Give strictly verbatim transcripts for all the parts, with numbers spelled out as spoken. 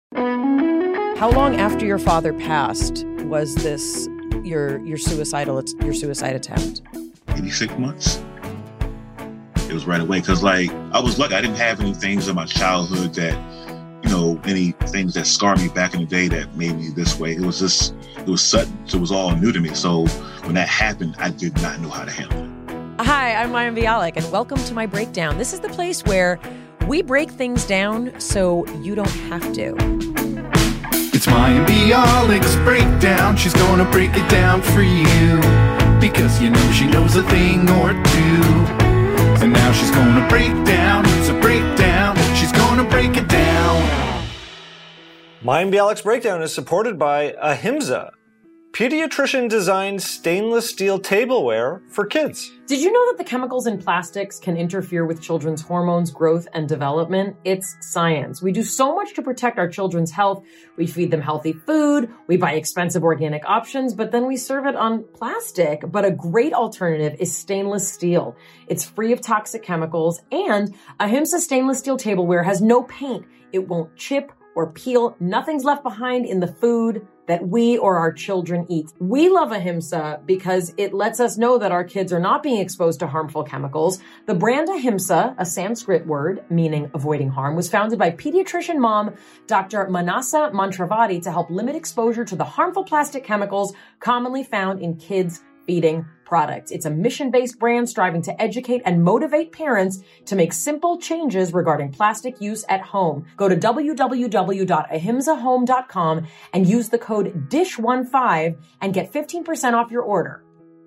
How long after your father passed was this your your suicidal your suicide attempt? Maybe six months. It was right away because, like, I was lucky. I didn't have any things in my childhood that, you know, any things that scarred me back in the day that made me this way. It was just, it was sudden. So it was all new to me. So when that happened, I did not know how to handle it. Hi, I'm Mayim Bialik, and welcome to my breakdown. This is the place where we break things down so you don't have to. It's Mayim Bialik's breakdown. She's gonna break it down for you because you know she knows a thing or two. And now she's gonna break down. It's a breakdown. She's gonna break it down. Mayim Bialik's breakdown is supported by Ahimsa, pediatrician-designed stainless steel tableware for kids. Did you know that the chemicals in plastics can interfere with children's hormones, growth, and development? It's science. We do so much to protect our children's health. We feed them healthy food, we buy expensive organic options, but then we serve it on plastic. But a great alternative is stainless steel. It's free of toxic chemicals, and Ahimsa stainless steel tableware has no paint. It won't chip or peel. Nothing's left behind in the food that we or our children eat. We love Ahimsa because it lets us know that our kids are not being exposed to harmful chemicals. The brand Ahimsa, a Sanskrit word meaning avoiding harm, was founded by pediatrician mom Doctor Manasa Mantravati to help limit exposure to the harmful plastic chemicals commonly found in kids' feeding products. It's a mission-based brand striving to educate and motivate parents to make simple changes regarding plastic use at home. Go to w w w dot ahimsa home dot com and use the code D I S H fifteen and get fifteen percent off your order.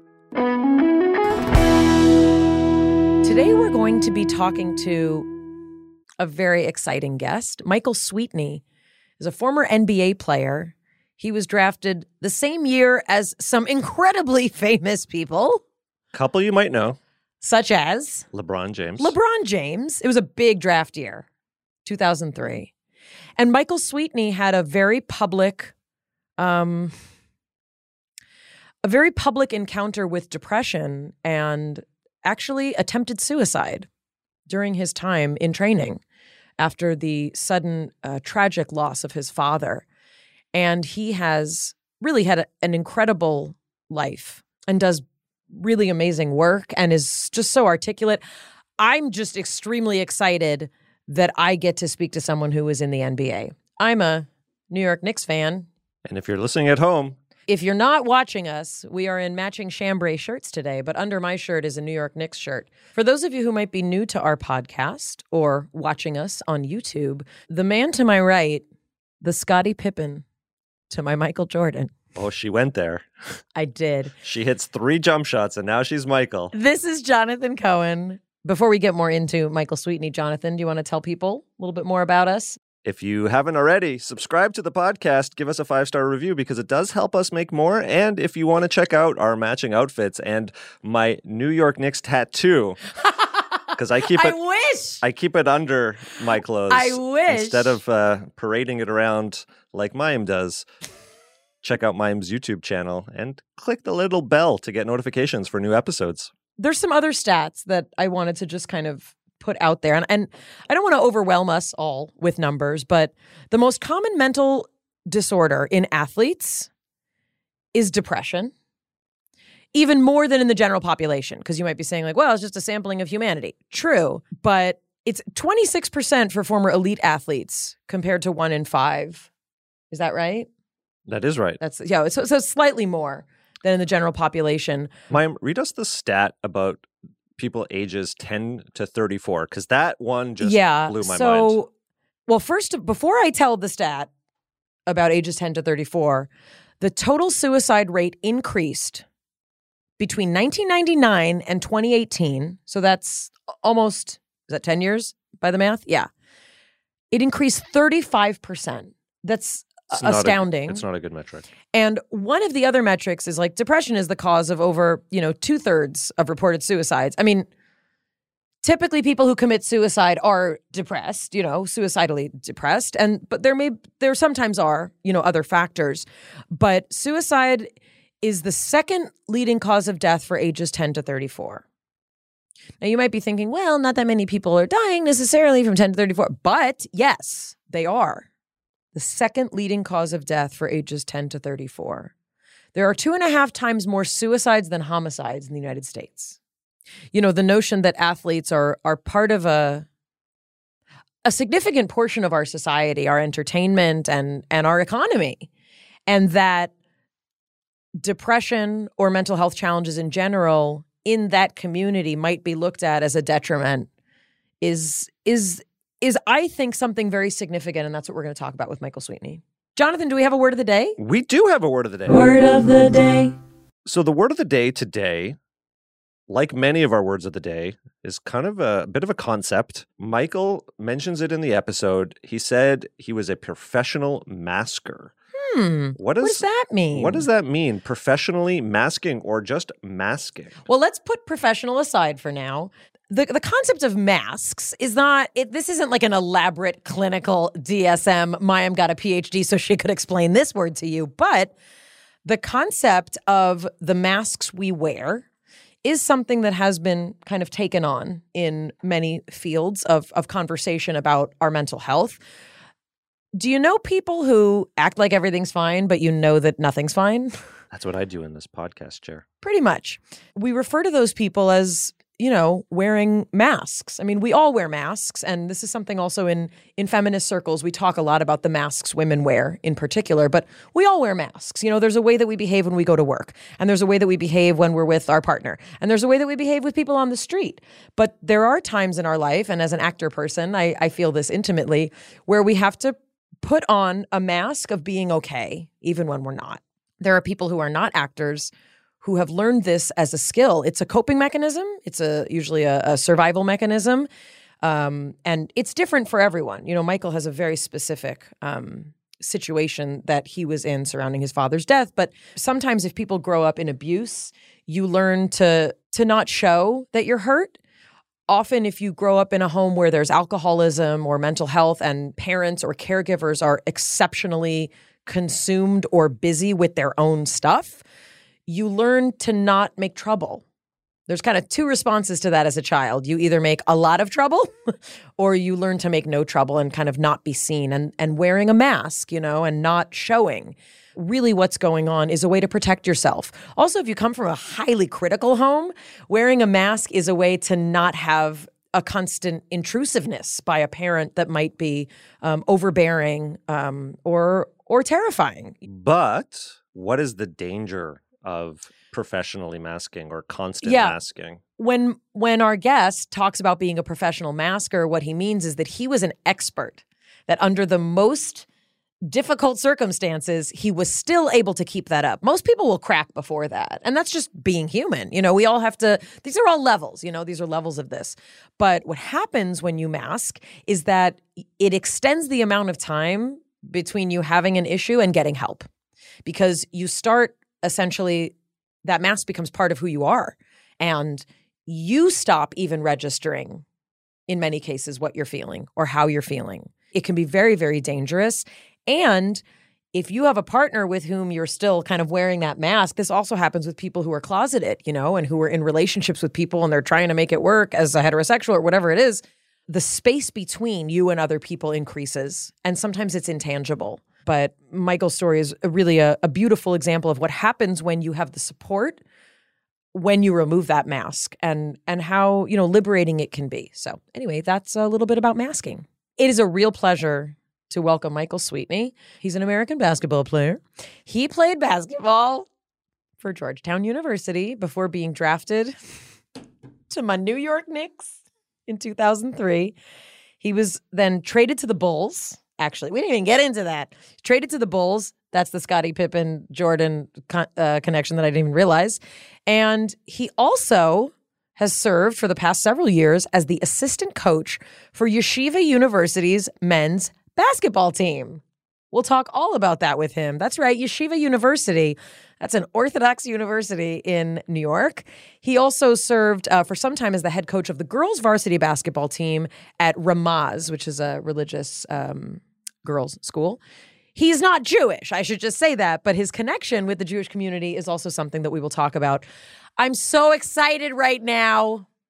Today we're going to be talking to a very exciting guest. Michael Sweetney is a former N B A player. He was drafted the same year as some incredibly famous people. Couple you might know. Such as? LeBron James. LeBron James. It was a big draft year, two thousand three. And Michael Sweetney had a very public, um, a very public encounter with depression and actually attempted suicide during his time in training after the sudden uh, tragic loss of his father. And he has really had a, an incredible life and does really amazing work and is just so articulate. I'm just extremely excited that I get to speak to someone who is in the N B A. I'm a New York Knicks fan. And if you're listening at home, if you're not watching us, we are in matching chambray shirts today, but under my shirt is a New York Knicks shirt. For those of you who might be new to our podcast or watching us on YouTube, the man to my right, the Scottie Pippen to my Michael Jordan. Oh, she went there. I did. She hits three jump shots, and now she's Michael. This is Jonathan Cohen. Before we get more into Michael Sweetney, Jonathan, do you want to tell people a little bit more about us? If you haven't already, subscribe to the podcast, give us a five-star review because it does help us make more. And if you want to check out our matching outfits and my New York Knicks tattoo, because I keep it, I wish I keep it under my clothes. I wish instead of uh, parading it around like Mayim does. Check out Mayim's YouTube channel and click the little bell to get notifications for new episodes. There's some other stats that I wanted to just kind of put out there, and, and I don't want to overwhelm us all with numbers, but the most common mental disorder in athletes is depression. Even more than in the general population, because you might be saying like, well, it's just a sampling of humanity. True, but it's twenty-six percent for former elite athletes compared to one in five. Is that right? That is right. That's yeah. So, so slightly more than in the general population. Mayim, read us the stat about people ages ten to thirty-four, because that one just yeah, blew my so, mind. Well, first, before I tell the stat about ages ten to thirty-four, the total suicide rate increased between nineteen ninety-nine and twenty eighteen, so that's almost, is that ten years by the math? Yeah. It increased thirty-five percent. That's it's astounding. Not a, it's not a good metric. And one of the other metrics is like depression is the cause of over, you know, two thirds of reported suicides. I mean, typically people who commit suicide are depressed, you know, suicidally depressed. And, but there may, there sometimes are, you know, other factors, but suicide is the second leading cause of death for ages ten to thirty-four. Now, you might be thinking, well, not that many people are dying necessarily from ten to thirty-four, but yes, they are. the second leading cause of death for ages ten to thirty-four. There are two and a half times more suicides than homicides in the United States. You know, the notion that athletes are are part of a a significant portion of our society, our entertainment and and our economy, and that depression or mental health challenges in general in that community might be looked at as a detriment is is is I think something very significant, and that's what we're going to talk about with Michael Sweetney. Jonathan, do we have a word of the day? We do have a word of the day. Word of the day. So the word of the day today, like many of our words of the day, is kind of a bit of a concept. Michael mentions it in the episode. He said he was a professional masker. Hmm. What, is, what does that mean? What does that mean? Professionally masking or just masking? Well, let's put professional aside for now. The the concept of masks is not, it, this isn't like an elaborate clinical D S M, Mayim got a P H D so she could explain this word to you, but the concept of the masks we wear is something that has been kind of taken on in many fields of, of conversation about our mental health. Do you know people who act like everything's fine, but you know that nothing's fine? That's what I do in this podcast chair. Pretty much. We refer to those people as, you know, wearing masks. I mean, we all wear masks, and this is something also in, in feminist circles. We talk a lot about the masks women wear in particular, but we all wear masks. You know, there's a way that we behave when we go to work, and there's a way that we behave when we're with our partner, and there's a way that we behave with people on the street. But there are times in our life, and as an actor person, I, I feel this intimately, where we have to put on a mask of being okay, even when we're not. There are people who are not actors who have learned this as a skill. It's a coping mechanism. It's a usually a, a survival mechanism. Um, and it's different for everyone. You know, Michael has a very specific um, situation that he was in surrounding his father's death. But sometimes if people grow up in abuse, you learn to to not show that you're hurt. Often if you grow up in a home where there's alcoholism or mental health and parents or caregivers are exceptionally consumed or busy with their own stuff, you learn to not make trouble. There's kind of two responses to that as a child. You either make a lot of trouble or you learn to make no trouble and kind of not be seen. And, and wearing a mask, you know, and not showing really what's going on is a way to protect yourself. Also, if you come from a highly critical home, wearing a mask is a way to not have a constant intrusiveness by a parent that might be um, overbearing um, or or terrifying. But what is the danger of professionally masking or constant yeah. masking? When when our guest talks about being a professional masker, what he means is that he was an expert, that under the most difficult circumstances, he was still able to keep that up. Most people will crack before that. And that's just being human. You know, we all have to, these are all levels, you know, these are levels of this. But what happens when you mask is that it extends the amount of time between you having an issue and getting help. Because you start essentially, that mask becomes part of who you are. And you stop even registering, in many cases, what you're feeling or how you're feeling. It can be very, very dangerous. And if you have a partner with whom you're still kind of wearing that mask, this also happens with people who are closeted, you know, and who are in relationships with people and they're trying to make it work as a heterosexual or whatever it is. The space between you and other people increases. And sometimes it's intangible. But Michael's story is really a, a beautiful example of what happens when you have the support, when you remove that mask, and and how, you know, liberating it can be. So anyway, that's a little bit about masking. It is a real pleasure to welcome Michael Sweetney. He's an American basketball player. He played basketball for Georgetown University before being drafted to my New York Knicks in two thousand three. He was then traded to the Bulls. Actually, we didn't even get into that. Traded to the Bulls. That's the Scottie Pippen Jordan con- uh, connection that I didn't even realize. And he also has served for the past several years as the assistant coach for Yeshiva University's men's basketball team. We'll talk all about that with him. That's right, Yeshiva University. That's an Orthodox university in New York. He also served uh, for some time as the head coach of the girls' varsity basketball team at Ramaz, which is a religious um, girls' school. He's not Jewish, I should just say that, but his connection with the Jewish community is also something that we will talk about. I'm so excited right now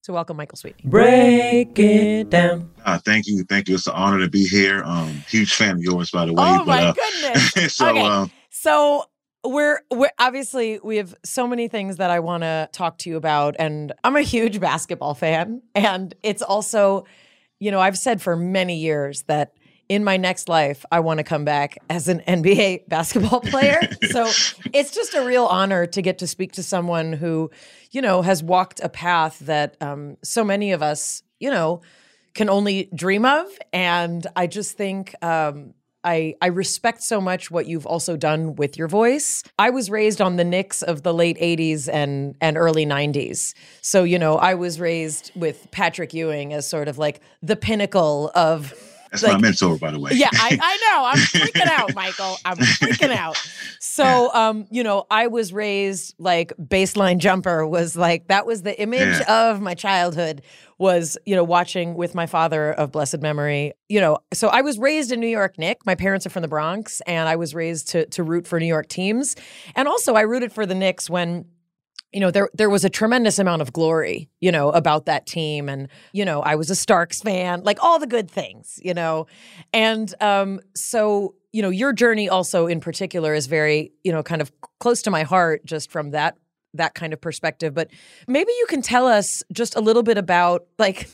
So welcome, Michael Sweetney. Break it down. Uh, thank you. Thank you. It's an honor to be here. Um, huge fan of yours, by the way. Oh, but, my uh, goodness. so, okay. um, so we're, we're obviously, we have so many things that I want to talk to you about. And I'm a huge basketball fan. And it's also, you know, I've said for many years that in my next life, I want to come back as an N B A basketball player. So it's just a real honor to get to speak to someone who, you know, has walked a path that um, so many of us, you know, can only dream of. And I just think um, I, I respect so much what you've also done with your voice. I was raised on the Knicks of the late eighties and, and early nineties. So, you know, I was raised with Patrick Ewing as sort of like the pinnacle of... That's like, my mentor, by the way. Yeah, I, I know. I'm freaking out, Michael. I'm freaking out. So, um, you know, I was raised like baseline jumper was like, that was the image yeah. of my childhood was, you know, watching with my father of blessed memory. You know, so I was raised in New York Knicks. My parents are from the Bronx, and I was raised to to root for New York teams. And also I rooted for the Knicks when, you know, there there was a tremendous amount of glory, you know, about that team. And, you know, I was a Starks fan, like all the good things, you know. And um, so, you know, your journey also in particular is very, you know, kind of close to my heart just from that that kind of perspective. But maybe you can tell us just a little bit about, like,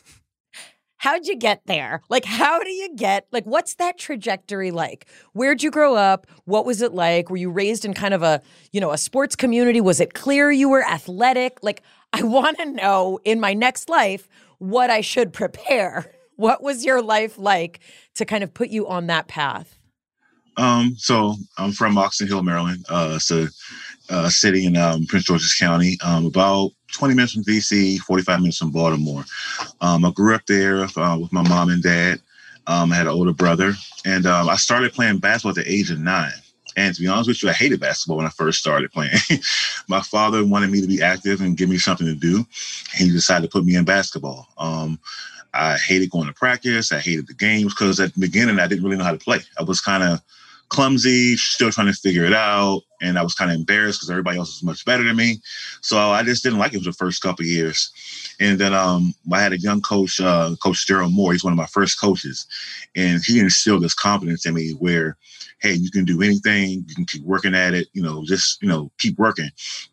how'd you get there? Like, how do you get, like, what's that trajectory like? Where'd you grow up? What was it like? Were you raised in kind of a, you know, a sports community? Was it clear you were athletic? Like, I want to know in my next life what I should prepare. What was your life like to kind of put you on that path? Um, so I'm from Oxon Hill, Maryland. Uh, it's a, a city in um, Prince George's County, um, about twenty minutes from D C, forty-five minutes from Baltimore. Um, I grew up there uh, with my mom and dad. Um, I had an older brother, and um, I started playing basketball at the age of nine. And to be honest with you, I hated basketball when I first started playing. My father wanted me to be active and give me something to do. He decided to put me in basketball. Um, I hated going to practice. I hated the games because at the beginning, I didn't really know how to play. I was kind of clumsy, still trying to figure it out. And I was kind of embarrassed because everybody else was much better than me. So I just didn't like it for the first couple of years. And then um, I had a young coach, uh, Coach Gerald Moore. He's one of my first coaches. And he instilled this confidence in me where, hey, you can do anything. You can keep working at it. You know, just, you know, keep working.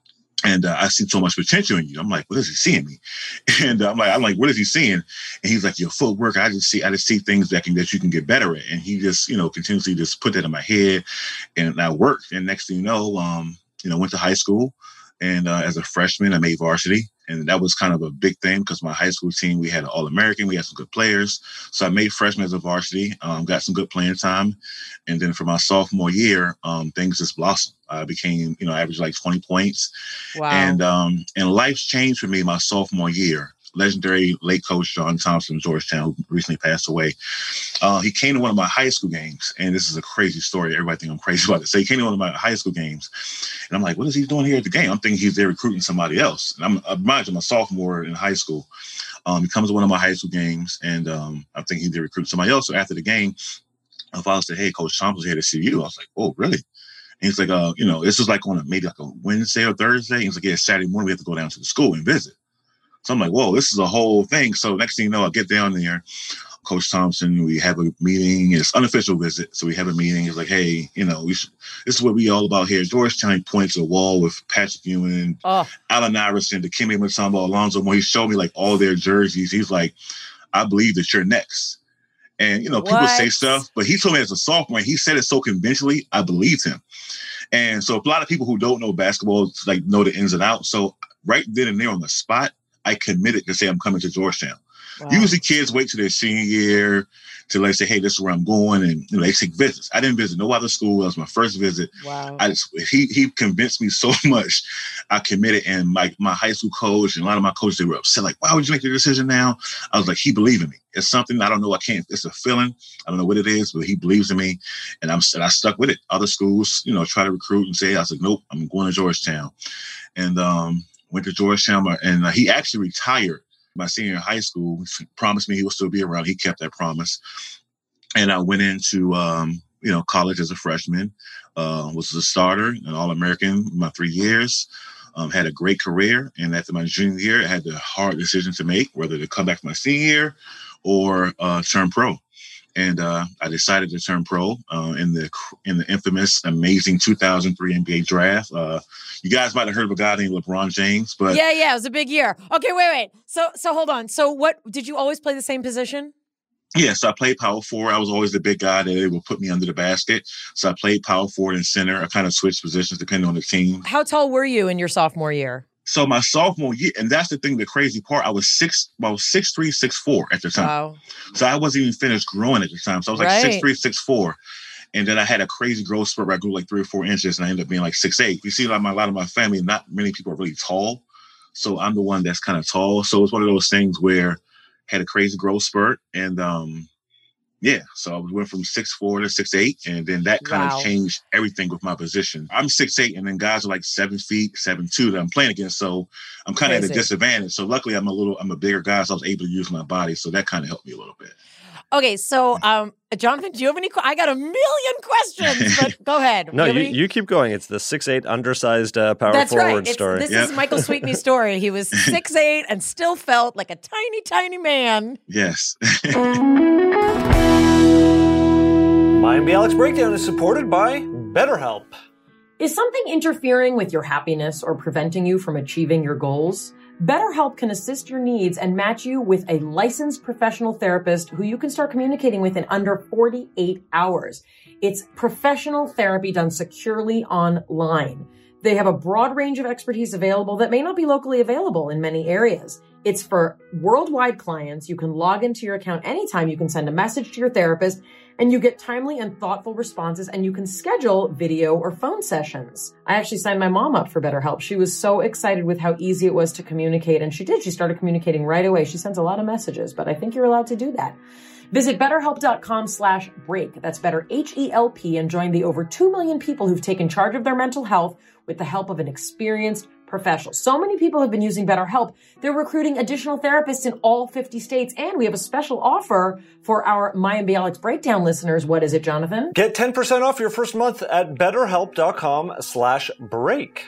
And uh, I see so much potential in you. I'm like, what is he seeing me? And uh, I'm like, I'm like, what is he seeing? And he's like, your footwork. I just see, I just see things that can that you can get better at. And he just, you know, continuously just put that in my head, and I worked. And next thing you know, um, you know, went to high school, and uh, as a freshman, I made varsity, and that was kind of a big thing because my high school team, we had an All-American, we had some good players. So I made freshman as a varsity, um, got some good playing time, and then for my sophomore year, um, things just blossomed. I became, you know, averaged like twenty points. Wow. And um, and life's changed for me my sophomore year. Legendary late coach John Thompson of Georgetown, who recently passed away. Uh, he came to one of my high school games, and this is a crazy story. Everybody think I'm crazy about it. So he came to one of my high school games, and I'm like, what is he doing here at the game? I'm thinking he's there recruiting somebody else. And I'm, I'm, I'm a sophomore in high school. Um, he comes to one of my high school games, and um, I'm thinking he's there recruiting somebody else. So after the game, my father said, hey, Coach Thompson's here to see you. I was like, oh, really? And he's like, uh, you know, this was like on a, maybe like a Wednesday or Thursday. He's like, yeah, Saturday morning we have to go down to the school and visit. So I'm like, whoa, this is a whole thing. So next thing you know, I get down there, Coach Thompson, we have a meeting. It's unofficial visit. So we have a meeting. He's like, hey, you know, we should, this is what we all about here. Georgetown. He points to a wall with Patrick Ewing, oh. Allen Iverson, Dikembe Mutombo, Alonzo Moore. He showed me like all their jerseys. He's like, I believe that you're next. And, you know, what? People say stuff, but he told me as a sophomore, he said it so conventionally, I believed him. And so a lot of people who don't know basketball, like, know the ins and outs. So right then and there on the spot, I committed to say I'm coming to Georgetown. Wow. Usually kids wait till their senior year to like say, hey, this is where I'm going. And you know, they take visits. I didn't visit no other school. That was my first visit. Wow. I just, he he convinced me so much. I committed. And my, my high school coach and a lot of my coaches, they were upset. Like, why would you make the decision now? I was like, he believed in me. It's something I don't know. I can't. It's a feeling. I don't know what it is, but he believes in me. And I'm and I stuck with it. Other schools, you know, try to recruit and say, I was like, nope, I'm going to Georgetown. And um, went to Georgetown. And uh, he actually retired my senior in high school. He promised me he would still be around. He kept that promise. And I went into, um, you know, college as a freshman, uh, was a starter, an All-American my three years. Um, had a great career. And after my junior year, I had the hard decision to make whether to come back my senior year or uh, turn pro. And uh, I decided to turn pro uh, in the in the infamous, amazing two thousand three N B A draft. Uh, you guys might have heard of a guy named LeBron James, but yeah, yeah, it was a big year. Okay, wait, wait. So, so hold on. So, what did you always play the same position? Yeah, so I played power forward. I was always the big guy that they would put me under the basket. So I played power forward and center. I kind of switched positions depending on the team. How tall were you in your sophomore year? So my sophomore year, and that's the thing, the crazy part, I was six, well, six three, six four at the time. Wow. So I wasn't even finished growing at the time. So I was like right. six three, six four. And then I had a crazy growth spurt where I grew like three or four inches and I ended up being like six eight. You see, like my, a lot of my family, not many people are really tall. So I'm the one that's kind of tall. So it's one of those things where I had a crazy growth spurt. And um, yeah, so I went from six four to six eight. And then that kind wow. of changed everything with my position. I'm six eight, and then guys are like seven feet, seven two that I'm playing against. So I'm kind of at a disadvantage. So luckily I'm a little, I'm a bigger guy, so I was able to use my body. So that kind of helped me a little bit. Okay, so um, Jonathan, do you have any? I got a million questions, but go ahead. No, you, any... you keep going. It's the six eight undersized uh, power That's forward right. It's, story. This yep. is Michael Sweetney's story. He was six eight and still felt like a tiny, tiny man. Yes. My M B Alex Breakdown is supported by BetterHelp. Is something interfering with your happiness or preventing you from achieving your goals? BetterHelp can assist your needs and match you with a licensed professional therapist who you can start communicating with in under forty-eight hours. It's professional therapy done securely online. They have a broad range of expertise available that may not be locally available in many areas. It's for worldwide clients. You can log into your account anytime. You can send a message to your therapist and you get timely and thoughtful responses, and you can schedule video or phone sessions. I actually signed my mom up for BetterHelp. She was so excited with how easy it was to communicate, and she did. She started communicating right away. She sends a lot of messages, but I think you're allowed to do that. Visit betterhelp.com slash break. That's better H E L P, and join the over two million people who've taken charge of their mental health with the help of an experienced professional. So many people have been using BetterHelp. They're recruiting additional therapists in all fifty states. And we have a special offer for our My M B Alex Breakdown listeners. What is it, Jonathan? Get ten percent off your first month at betterhelp.com slash break.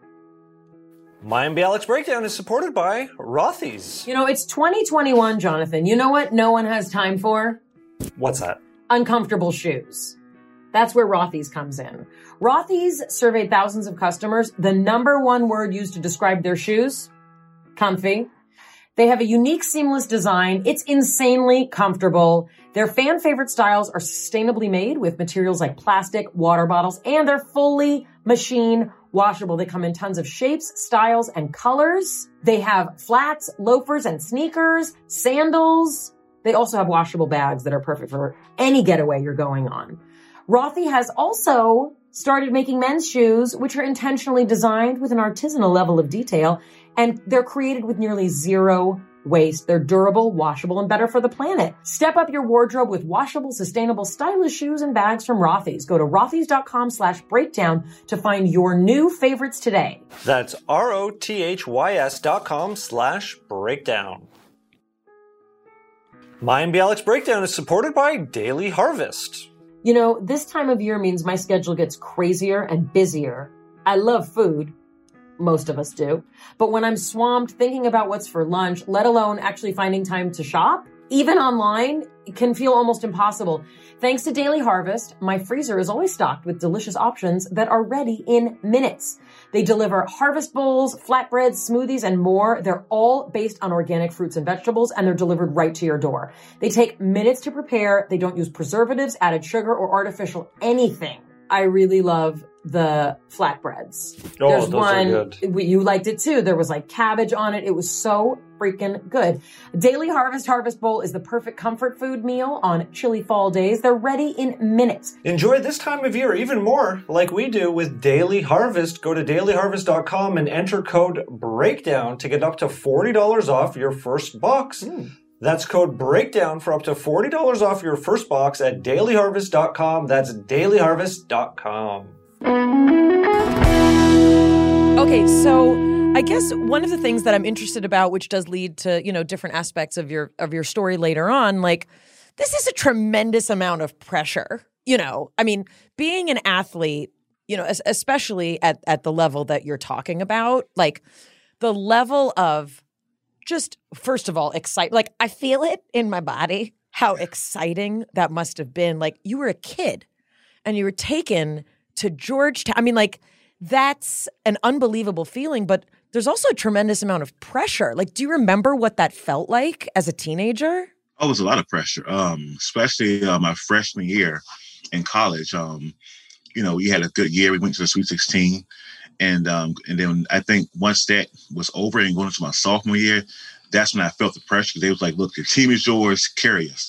My M B Alex Breakdown is supported by Rothy's. You know, it's twenty twenty-one, Jonathan. You know what no one has time for? What's that? Uncomfortable shoes. That's where Rothy's comes in. Rothy's surveyed thousands of customers. The number one word used to describe their shoes? Comfy. They have a unique seamless design. It's insanely comfortable. Their fan favorite styles are sustainably made with materials like plastic, water bottles, and they're fully machine washable. They come in tons of shapes, styles, and colors. They have flats, loafers, and sneakers, sandals. They also have washable bags that are perfect for any getaway you're going on. Rothy has also started making men's shoes, which are intentionally designed with an artisanal level of detail, and they're created with nearly zero waste. They're durable, washable, and better for the planet. Step up your wardrobe with washable, sustainable, stylish shoes and bags from Rothy's. Go to rothys.com slash breakdown to find your new favorites today. That's R-O-T-H-Y-S dot com slash breakdown. My M B Alex Breakdown is supported by Daily Harvest. You know, this time of year means my schedule gets crazier and busier. I love food. Most of us do. But when I'm swamped thinking about what's for lunch, let alone actually finding time to shop, even online, it can feel almost impossible. Thanks to Daily Harvest, my freezer is always stocked with delicious options that are ready in minutes. They deliver harvest bowls, flatbreads, smoothies, and more. They're all based on organic fruits and vegetables, and they're delivered right to your door. They take minutes to prepare. They don't use preservatives, added sugar, or artificial anything. I really love the flatbreads. Oh, There's those one, are good. You liked it too. There was like cabbage on it. It was so freaking good. Daily Harvest Harvest Bowl is the perfect comfort food meal on chilly fall days. They're ready in minutes. Enjoy this time of year even more like we do with Daily Harvest. Go to daily harvest dot com and enter code BREAKDOWN to get up to forty dollars off your first box. Mm. That's code BREAKDOWN for up to forty dollars off your first box at daily harvest dot com. That's daily harvest dot com. Okay, so I guess one of the things that I'm interested about, which does lead to, you know, different aspects of your of your story later on, like this is a tremendous amount of pressure. You know, I mean, being an athlete, you know, especially at, at the level that you're talking about, like the level of just, first of all, excite, like I feel it in my body, how exciting that must have been. Like you were a kid and you were taken to Georgetown. I mean, like that's an unbelievable feeling, but there's also a tremendous amount of pressure. Like, do you remember what that felt like as a teenager? Oh, it was a lot of pressure, um, especially uh, my freshman year in college. Um, you know, we had a good year. We went to the Sweet sixteen. And um, and then I think once that was over and going into my sophomore year, that's when I felt the pressure because they was like, look, the team is yours, carry us.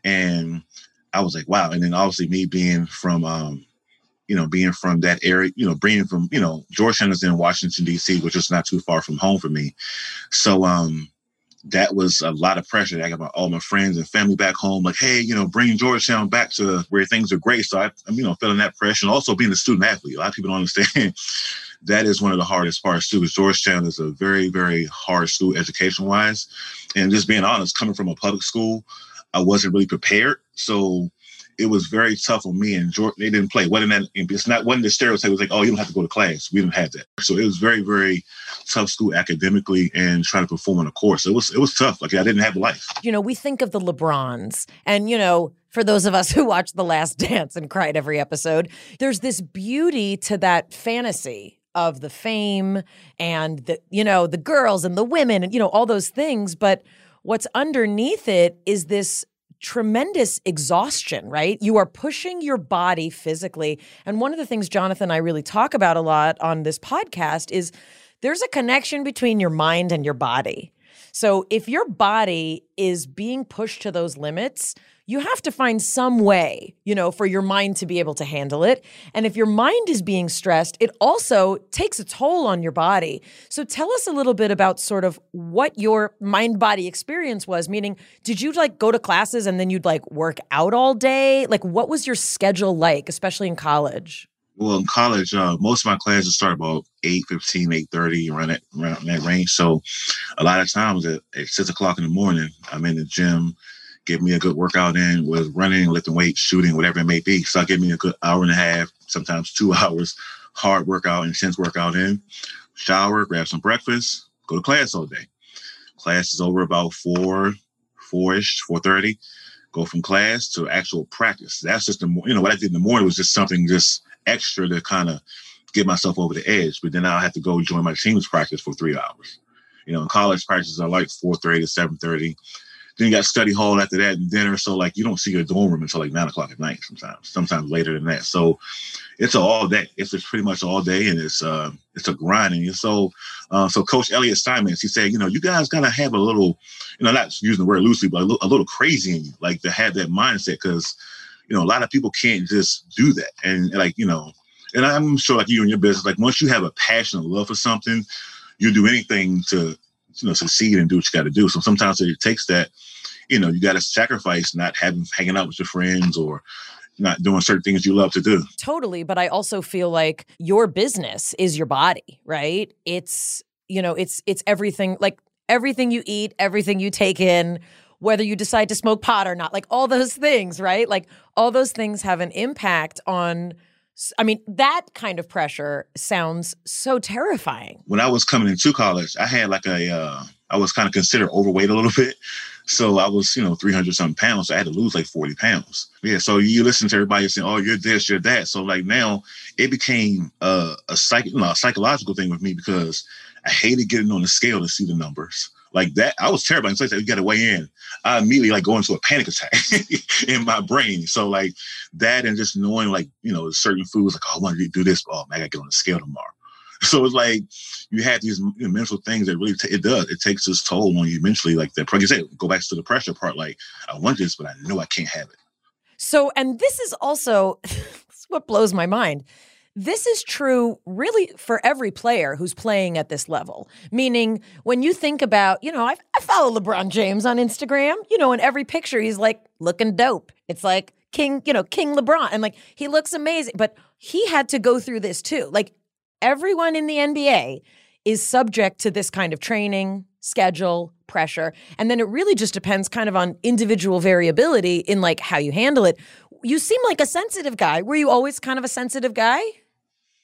And I was like, wow. And then obviously me being from, um, you know, being from that area, you know, being from, you know, Georgetown is in Washington, D C, which is not too far from home for me. So um, that was a lot of pressure. I got my, all my friends and family back home, like, hey, you know, bring Georgetown back to where things are great. So I, I'm, you know, feeling that pressure and also being a student athlete. A lot of people don't understand that is one of the hardest parts too, because Georgetown is a very, very hard school education wise. And just being honest, coming from a public school, I wasn't really prepared. So it was very tough on me, and George, they didn't play. Wasn't that, it's not, wasn't the stereotype, it was like, oh, you don't have to go to class. We didn't have that. So it was very, very tough school academically and trying to perform on a course. It was, it was tough. Like I didn't have a life. You know, we think of the LeBrons and, you know, for those of us who watched The Last Dance and cried every episode, there's this beauty to that fantasy of the fame and the, you know, the girls and the women and, you know, all those things. But what's underneath it is this tremendous exhaustion, right? You are pushing your body physically. And one of the things Jonathan and I really talk about a lot on this podcast is there's a connection between your mind and your body. So if your body is being pushed to those limits, you have to find some way, you know, for your mind to be able to handle it. And if your mind is being stressed, it also takes a toll on your body. So tell us a little bit about sort of what your mind-body experience was, meaning did you like go to classes and then you'd like work out all day? Like what was your schedule like, especially in college? Well, in college, uh, most of my classes start about eight fifteen, eight thirty, around that, around that range. So a lot of times at, at six o'clock in the morning, I'm in the gym, get me a good workout in with running, lifting weights, shooting, whatever it may be. So I give me a good hour and a half, sometimes two hours, hard workout, intense workout in, shower, grab some breakfast, go to class all day. Class is over about four, four-ish, four thirty. Go from class to actual practice. That's just the, you know, what I did in the morning was just something just extra to kind of get myself over the edge. But then I'll have to go join my team's practice for three hours. You know, in college practices are like four thirty to seven thirty. Then you got study hall after that and dinner. So like you don't see your dorm room until like nine o'clock at night sometimes, sometimes later than that. So it's an all day. It's just pretty much all day, and it's uh it's a grind. And so uh, so Coach Elliot Simons, he said, you know, you guys gotta have a little, you know, not using the word loosely, but a little, a little crazy in you, like to have that mindset, because you know a lot of people can't just do that. And like you know, and I'm sure like you in your business, like once you have a passion and love for something, you do anything to you know succeed and do what you got to do. So sometimes it takes that. You know, you got to sacrifice not having hanging out with your friends or not doing certain things you love to do. Totally. But I also feel like your business is your body, right? It's, you know, it's it's everything, like everything you eat, everything you take in, whether you decide to smoke pot or not, like all those things, right? Like all those things have an impact on, I mean, that kind of pressure sounds so terrifying. When I was coming into college, I had like a, uh, I was kind of considered overweight a little bit. So I was, you know, three hundred something pounds. So I had to lose like forty pounds. Yeah. So you listen to everybody saying, oh, you're this, you're that. So like now it became a, a, psych, you know, a psychological thing with me because I hated getting on the scale to see the numbers. Like that, I was terrified. So I said, you got to weigh in. I immediately like go into a panic attack in my brain. So like that and just knowing like, you know, certain foods, like, oh, I want to do this. Oh, man, I got to get on the scale tomorrow. So it's like you have these you know, mental things that really, t- it does. It takes its toll on you mentally. Like that, like you said, go back to the pressure part. Like, I want this, but I know I can't have it. So, and this is also this is what blows my mind. This is true really for every player who's playing at this level. Meaning when you think about, you know, I, I follow LeBron James on Instagram, you know, in every picture, he's like looking dope. It's like King, you know, King LeBron. And like, he looks amazing, but he had to go through this too. Like everyone in the N B A is subject to this kind of training, schedule, pressure. And then it really just depends kind of on individual variability in like how you handle it. You seem like a sensitive guy. Were you always kind of a sensitive guy?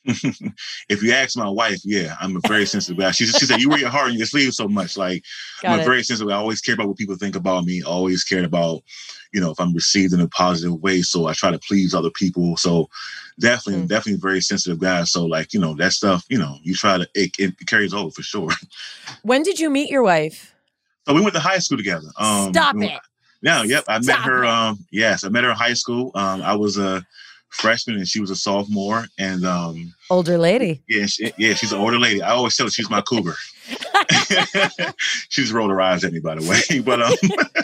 If you ask my wife, yeah, I'm a very sensitive guy. She, she said, you wear your heart on your sleeve so much. Like, Got I'm a it. very sensitive. I always care about what people think about me. Always cared about, you know, if I'm received in a positive way. So I try to please other people. So definitely, mm. definitely a very sensitive guy. So like, you know, that stuff, you know, you try to, it, it carries over for sure. When did you meet your wife? So we went to high school together. Um, Stop we, it. Yeah, yep. I Stop met her. It. Um, yes, I met her in high school. Um, I was a freshman and she was a sophomore. And um, older lady. Yeah, she, yeah, she's an older lady. I always tell her she's my cougar. She just rolled her eyes at me, by the way. But um,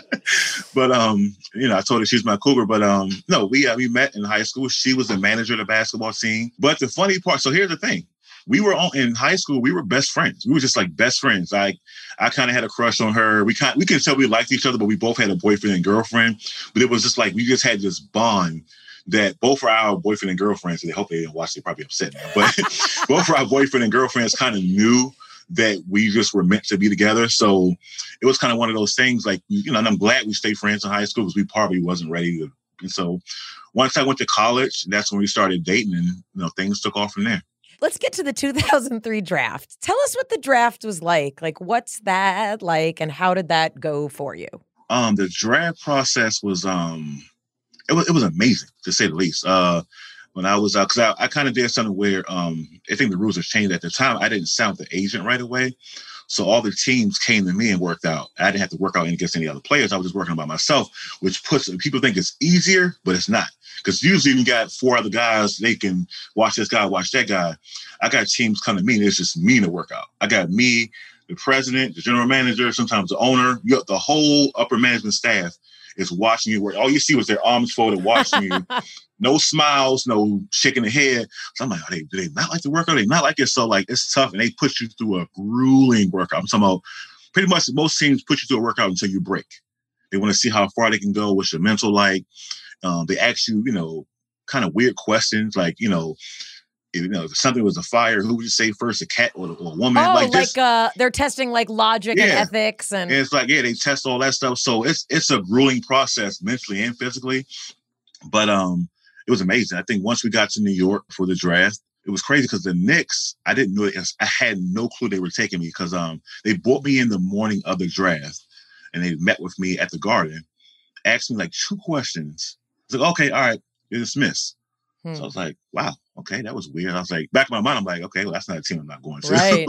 but um, you know, I told her she's my cougar. But um, no, we uh, we met in high school. She was the manager of the basketball team. But the funny part, so here's the thing. We were all in high school. We were best friends. We were just like best friends. Like I kind of had a crush on her. We kind we could tell we liked each other, but we both had a boyfriend and girlfriend. But it was just like we just had this bond that both of our boyfriend and girlfriends. And they hope they didn't watch. They probably upset now, but both of our boyfriend and girlfriends kind of knew that we just were meant to be together. So it was kind of one of those things. Like you know, and I'm glad we stayed friends in high school because we probably wasn't ready to. And so once I went to college, that's when we started dating, and you know, things took off from there. Let's get to the two thousand three draft. Tell us what the draft was like. Like, what's that like, and how did that go for you? Um, the draft process was um, it was it was amazing to say the least. Uh, when I was out, because I, I kind of did something where um, I think the rules have changed at the time. I didn't sound the agent right away, so all the teams came to me and worked out. I didn't have to work out against any other players. I was just working by myself, which puts people think it's easier, but it's not. Because usually you got four other guys, they can watch this guy, watch that guy. I got teams come to me, and it's just me to work out. I got me, the president, the general manager, sometimes the owner. You got the whole upper management staff is watching you work. All you see was their arms folded, watching you. No smiles, no shaking the head. So I'm like, oh, they, do they not like the workout? They not like it? So like, it's tough, and they put you through a grueling workout. I'm talking about pretty much most teams put you through a workout until you break. They want to see how far they can go, what's your mental like. Um, they ask you, you know, kind of weird questions like, you know, if, you know, if something was a fire, who would you say first, a cat or, or a woman? Oh, like, like just, uh, they're testing like logic yeah. and ethics. And-, and it's like, yeah, they test all that stuff. So it's it's a grueling process mentally and physically. But um, it was amazing. I think once we got to New York for the draft, it was crazy because the Knicks, I didn't know, it, I had no clue they were taking me because um, they brought me in the morning of the draft and they met with me at the Garden, asked me like two questions. I was like, okay, all right, you're dismissed. Hmm. So I was like, wow, okay, that was weird. I was like, back in my mind, I'm like, okay, well, that's not a team I'm not going to. Right.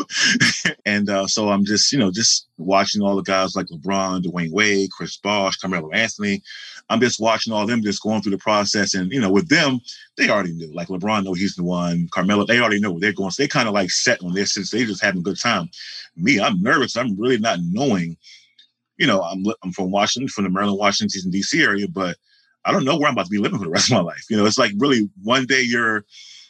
And uh, so I'm just, you know, just watching all the guys like LeBron, Dwayne Wade, Chris Bosh, Carmelo Anthony. I'm just watching all them just going through the process. And, you know, with them, they already knew. Like LeBron know he's the one. Carmelo, they already know where they're going. So they kind of like set on this since they just having a good time. Me, I'm nervous. I'm really not knowing, you know, I'm, I'm from Washington, from the Maryland, Washington, D C area, but I don't know where I'm about to be living for the rest of my life. You know, it's like really one day you're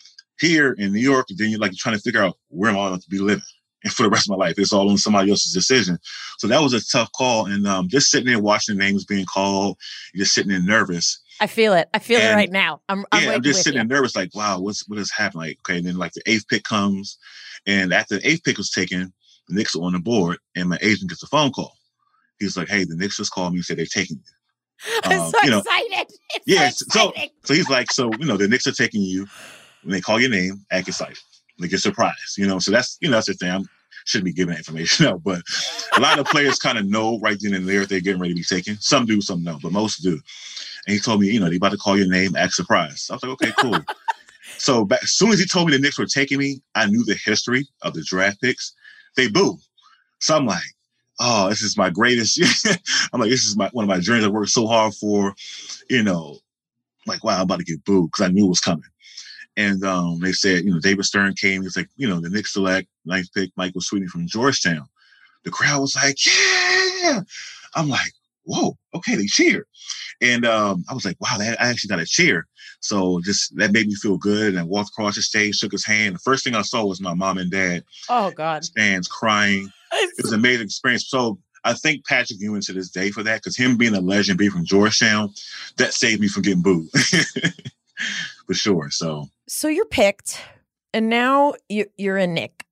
here in New York, and then you're like trying to figure out where am I about to be living and for the rest of my life. It's all on somebody else's decision. So that was a tough call. And um, just sitting there watching the names being called, you're just sitting there nervous. I feel it. I feel and, it right now. I'm, I'm, yeah, right I'm just sitting you. there nervous, like, wow, what's what has happened? Like, okay, and then like the eighth pick comes, and after the eighth pick was taken, the Knicks are on the board, and my agent gets a phone call. He's like, hey, the Knicks just called me and said they're taking you. I'm um, so you know, excited. It's yes. So, so, so he's like, so, you know, the Knicks are taking you. When they call your name, act excited. Like you're surprised, you know? So that's, you know, that's the thing. I shouldn't be giving that information out, but a lot of players kind of know right then and there if they're getting ready to be taken. Some do, some don't, but most do. And he told me, you know, they about to call your name, act surprised. So I was like, okay, cool. So back, as soon as he told me the Knicks were taking me, I knew the history of the draft picks. They booed. So I'm like, oh, this is my greatest. I'm like, this is my one of my dreams I worked so hard for, you know, like, wow, I'm about to get booed because I knew it was coming. And um, they said, you know, David Stern came. He's like, you know, the Knicks select ninth pick Michael Sweetney from Georgetown. The crowd was like, yeah. I'm like, whoa, okay, they cheered. And um, I was like, wow, that, I actually got a cheer. So just that made me feel good. And I walked across the stage, shook his hand. The first thing I saw was my mom and dad. Oh, God. Stands crying. It was an amazing experience. So I thank Patrick Ewing to this day for that, because him being a legend, being from Georgetown, that saved me from getting booed. For sure. So so you're picked, and now you, you're a Knick.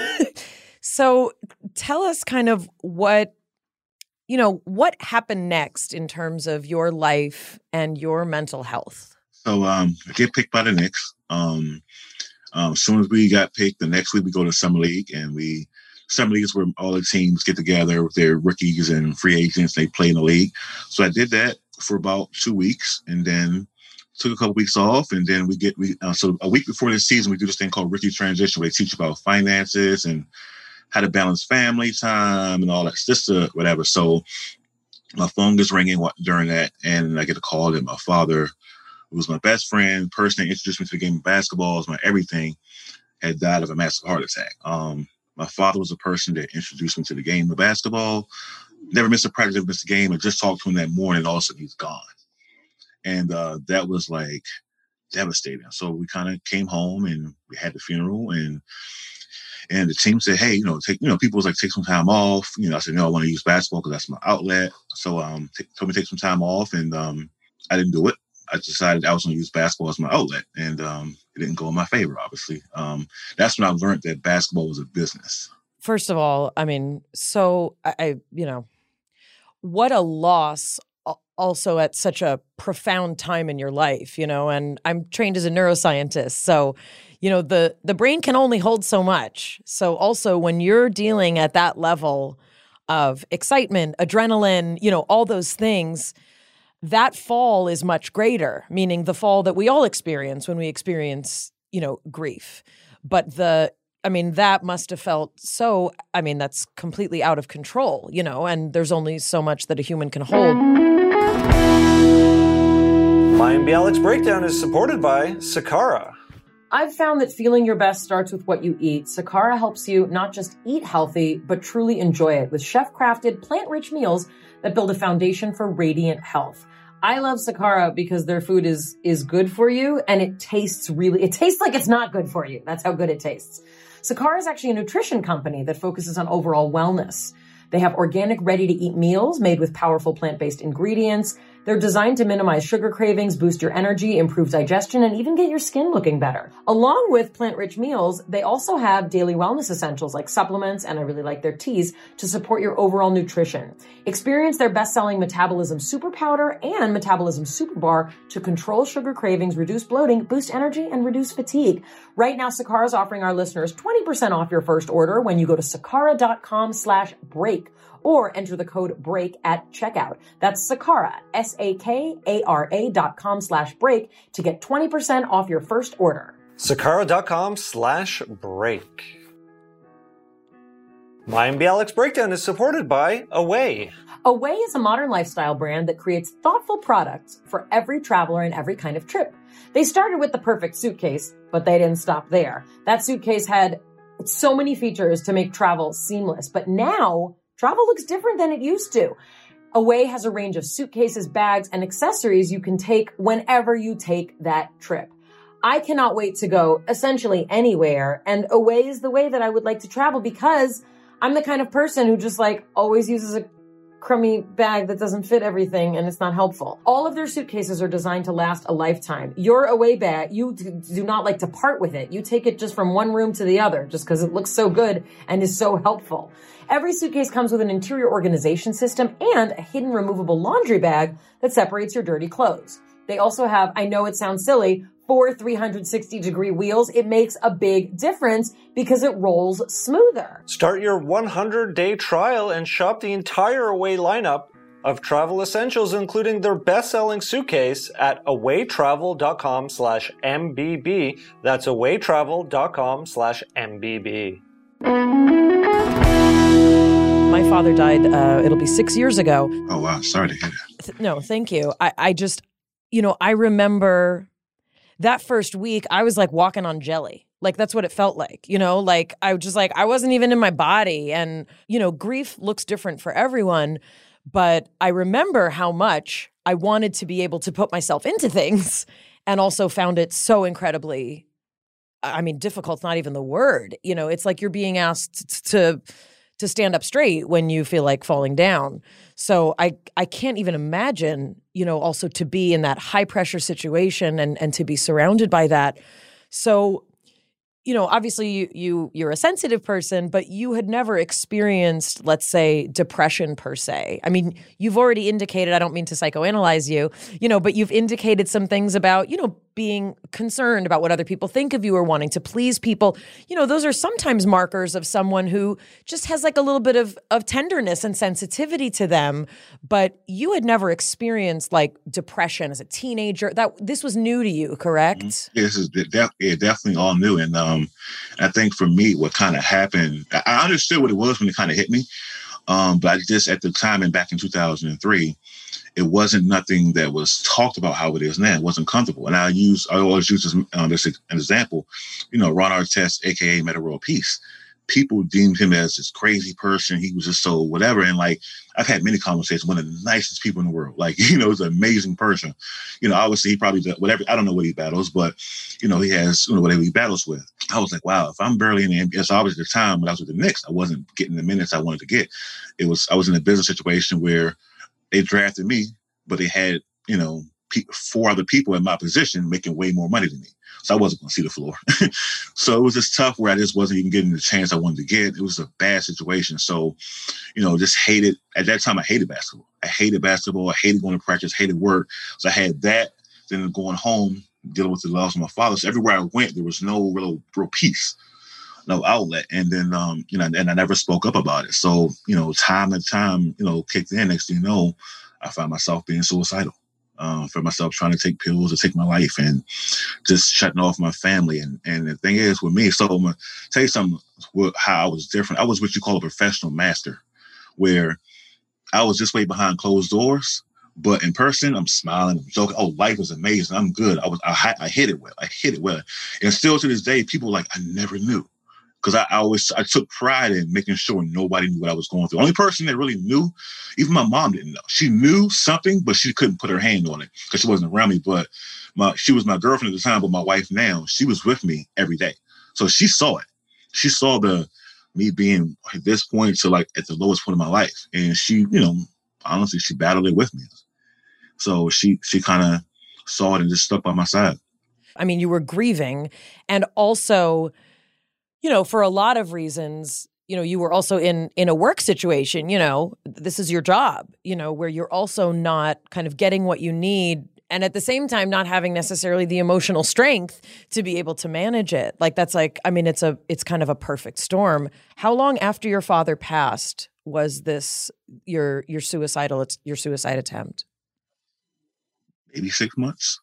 So tell us kind of what, you know, what happened next in terms of your life and your mental health. So um, I get picked by the Knicks. Um, Um, as soon as we got picked, the next week we go to Summer League, and we Summer League is where all the teams get together with their rookies and free agents. They play in the league. So I did that for about two weeks, and then took a couple weeks off, and then we get we uh, so a week before the season we do this thing called Rookie Transition, where they teach about finances and how to balance family time and all that, just uh, whatever. So my phone gets ringing during that, and I get a call that my father, who was my best friend, person that introduced me to the game of basketball, was my everything, had died of a massive heart attack. Um, my father was the person that introduced me to the game of basketball. Never missed a practice, never missed a game. I just talked to him that morning, all of a sudden he's gone. And uh, that was like devastating. So we kind of came home and we had the funeral, and and the team said, hey, you know, take, you know, people was like, take some time off. You know, I said, no, I want to use basketball because that's my outlet. So um, t- told me to take some time off, and um, I didn't do it. I decided I was going to use basketball as my outlet, and um, it didn't go in my favor, obviously. Um, that's when I learned that basketball was a business. First of all, I mean, so I, I you know, what a loss also at such a profound time in your life, you know, and I'm trained as a neuroscientist. So, you know, the, the brain can only hold so much. So also when you're dealing at that level of excitement, adrenaline, you know, all those things, that fall is much greater, meaning the fall that we all experience when we experience, you know, grief. But the, I mean, that must have felt so, I mean, that's completely out of control, you know, and there's only so much that a human can hold. Mayim Bialik's Breakdown is supported by Sakara. I've found that feeling your best starts with what you eat. Sakara helps you not just eat healthy, but truly enjoy it with chef-crafted, plant-rich meals that build a foundation for radiant health. I love Sakara because their food is is good for you, and it tastes really, it tastes like it's not good for you. That's how good it tastes. Sakara is actually a nutrition company that focuses on overall wellness. They have organic, ready-to-eat meals made with powerful plant-based ingredients. They're designed to minimize sugar cravings, boost your energy, improve digestion, and even get your skin looking better. Along with plant-rich meals, they also have daily wellness essentials like supplements, and I really like their teas, to support your overall nutrition. Experience their best-selling Metabolism Super Powder and Metabolism Super Bar to control sugar cravings, reduce bloating, boost energy, and reduce fatigue. Right now, Sakara is offering our listeners twenty percent off your first order when you go to sakara.com slash break. Or enter the code BREAK at checkout. That's Sakara, S A K A R A dot com slash break to get twenty percent off your first order. Sakara.com slash break. Mayim Bialik's Breakdown is supported by Away. Away is a modern lifestyle brand that creates thoughtful products for every traveler and every kind of trip. They started with the perfect suitcase, but they didn't stop there. That suitcase had so many features to make travel seamless, but now travel looks different than it used to. Away has a range of suitcases, bags, and accessories you can take whenever you take that trip. I cannot wait to go essentially anywhere, and Away is the way that I would like to travel because I'm the kind of person who just like always uses a crummy bag that doesn't fit everything and it's not helpful. All of their suitcases are designed to last a lifetime. Your Away bag, you do not like to part with it. You take it just from one room to the other just because it looks so good and is so helpful. Every suitcase comes with an interior organization system and a hidden removable laundry bag that separates your dirty clothes. They also have, I know it sounds silly, four three hundred sixty degree wheels. It makes a big difference because it rolls smoother. Start your one hundred day trial and shop the entire Away lineup of travel essentials, including their best-selling suitcase at awaytravel.com slash MBB. That's awaytravel.com slash MBB. My father died, uh, it'll be six years ago. Oh, wow. Sorry to hear that. Th- no, thank you. I, I just, you know, I remember that first week, I was like walking on jelly. Like, that's what it felt like, you know, like I was just like, I wasn't even in my body. And, you know, grief looks different for everyone. But I remember how much I wanted to be able to put myself into things and also found it so incredibly, I mean, difficult's not even the word. You know, it's like you're being asked to to stand up straight when you feel like falling down. So I I can't even imagine, you know, also to be in that high pressure situation and, and to be surrounded by that. So, you know, obviously you, you, you're a sensitive person, but you had never experienced, let's say, depression per se. I mean, you've already indicated, I don't mean to psychoanalyze you, you know, but you've indicated some things about, you know, being concerned about what other people think of you or wanting to please people, you know, those are sometimes markers of someone who just has like a little bit of, of tenderness and sensitivity to them. But you had never experienced like depression as a teenager. That this was new to you, correct? Mm-hmm. This is def- yeah, definitely all new. And um, I think for me, what kind of happened, I understood what it was when it kind of hit me. Um, but I just at the time and back in two thousand three, it wasn't nothing that was talked about how it is now. It wasn't comfortable. And I use, I always use this, um, this an example, you know, Ron Artest, A K A Metta World Peace. People deemed him as this crazy person. He was just so whatever. And like, I've had many conversations, one of the nicest people in the world. Like, you know, he's an amazing person. You know, obviously he probably does whatever, I don't know what he battles, but, you know, he has, you know, whatever he battles with. I was like, wow, if I'm barely in the N B A, so obviously at the time when I was with the Knicks, I wasn't getting the minutes I wanted to get. It was, I was in a business situation where they drafted me, but they had, you know, pe- four other people in my position making way more money than me. So I wasn't going to see the floor. So it was just tough where I just wasn't even getting the chance I wanted to get. It was a bad situation. So, you know, just hated, at that time, I hated basketball. I hated basketball. I hated going to practice, hated work. So I had that, then going home, dealing with the loss of my father. So everywhere I went, there was no real, real peace, no outlet. And then, um, you know, and I never spoke up about it. So, you know, time and time, you know, kicked in. Next thing you know, I found myself being suicidal. Uh, for myself trying to take pills to take my life and just shutting off my family. And and the thing is with me, so I'm going to tell you something, how I was different. I was what you call a professional master, where I was just way behind closed doors, but in person, I'm smiling, I'm joking. Oh, life is amazing. I'm good. I was, I, I hit it well. I hit it well. And still to this day, people are like, I never knew. Because I, I always, I took pride in making sure nobody knew what I was going through. The only person that really knew, even my mom didn't know. She knew something, but she couldn't put her hand on it because she wasn't around me. But my, she was my girlfriend at the time, but my wife now, she was with me every day. So she saw it. She saw the me being at this point to like at the lowest point of my life. And she, you know, honestly, she battled it with me. So she, she kind of saw it and just stuck by my side. I mean, you were grieving, and also, you know, for a lot of reasons, you know, you were also in in a work situation, you know, this is your job, you know, where you're also not kind of getting what you need, and at the same time not having necessarily the emotional strength to be able to manage it. Like that's like, I mean, it's a it's kind of a perfect storm. How long after your father passed was this your your suicidal your suicide attempt? Maybe six months.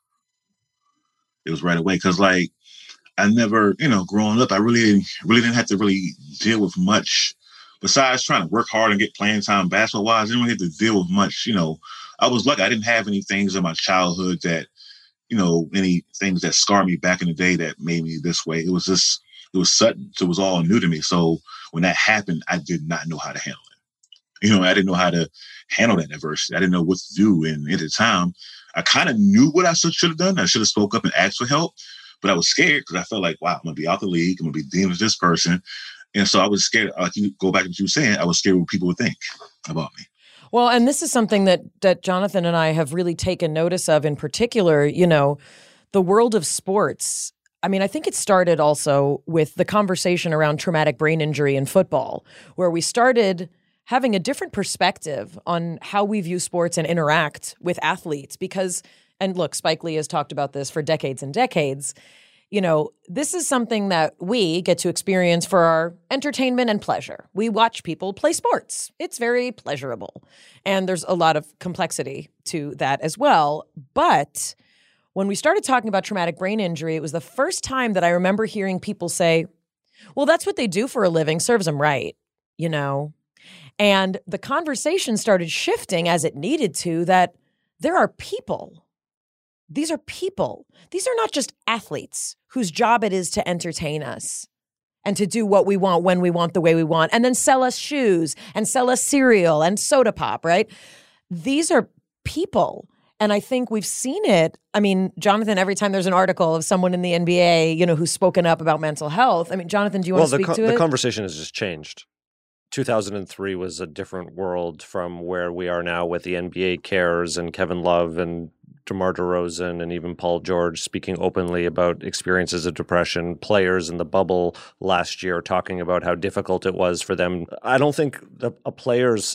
It was right away because like I never, you know, growing up, I really, really didn't have to really deal with much besides trying to work hard and get playing time basketball wise. I didn't really have to deal with much, you know. I was lucky. I didn't have any things in my childhood that, you know, any things that scarred me back in the day that made me this way. It was just, it was sudden. So it was all new to me. So when that happened, I did not know how to handle it. You know, I didn't know how to handle that adversity. I didn't know what to do. And at the time, I kind of knew what I should have done. I should have spoke up and asked for help. But I was scared because I felt like, wow, I'm going to be out the league. I'm going to be dealing with this person. And so I was scared. Like you go back to what you were saying, I was scared what people would think about me. Well, and this is something that that Jonathan and I have really taken notice of in particular, you know, the world of sports. I mean, I think it started also with the conversation around traumatic brain injury in football, where we started having a different perspective on how we view sports and interact with athletes because – and look, Spike Lee has talked about this for decades and decades. You know, this is something that we get to experience for our entertainment and pleasure. We watch people play sports. It's very pleasurable. And there's a lot of complexity to that as well. But when we started talking about traumatic brain injury, it was the first time that I remember hearing people say, well, that's what they do for a living, serves them right, you know? And the conversation started shifting as it needed to, that there are people. These are people. These are not just athletes whose job it is to entertain us and to do what we want, when we want, the way we want, and then sell us shoes and sell us cereal and soda pop, right? These are people. And I think we've seen it. I mean, Jonathan, every time there's an article of someone in the N B A, you know, who's spoken up about mental health. I mean, Jonathan, do you want well, to speak co- to the it? The conversation has just changed. two thousand three was a different world from where we are now with the N B A cares and Kevin Love and DeMar DeRozan and even Paul George speaking openly about experiences of depression, players in the bubble last year talking about how difficult it was for them. I don't think the, a player's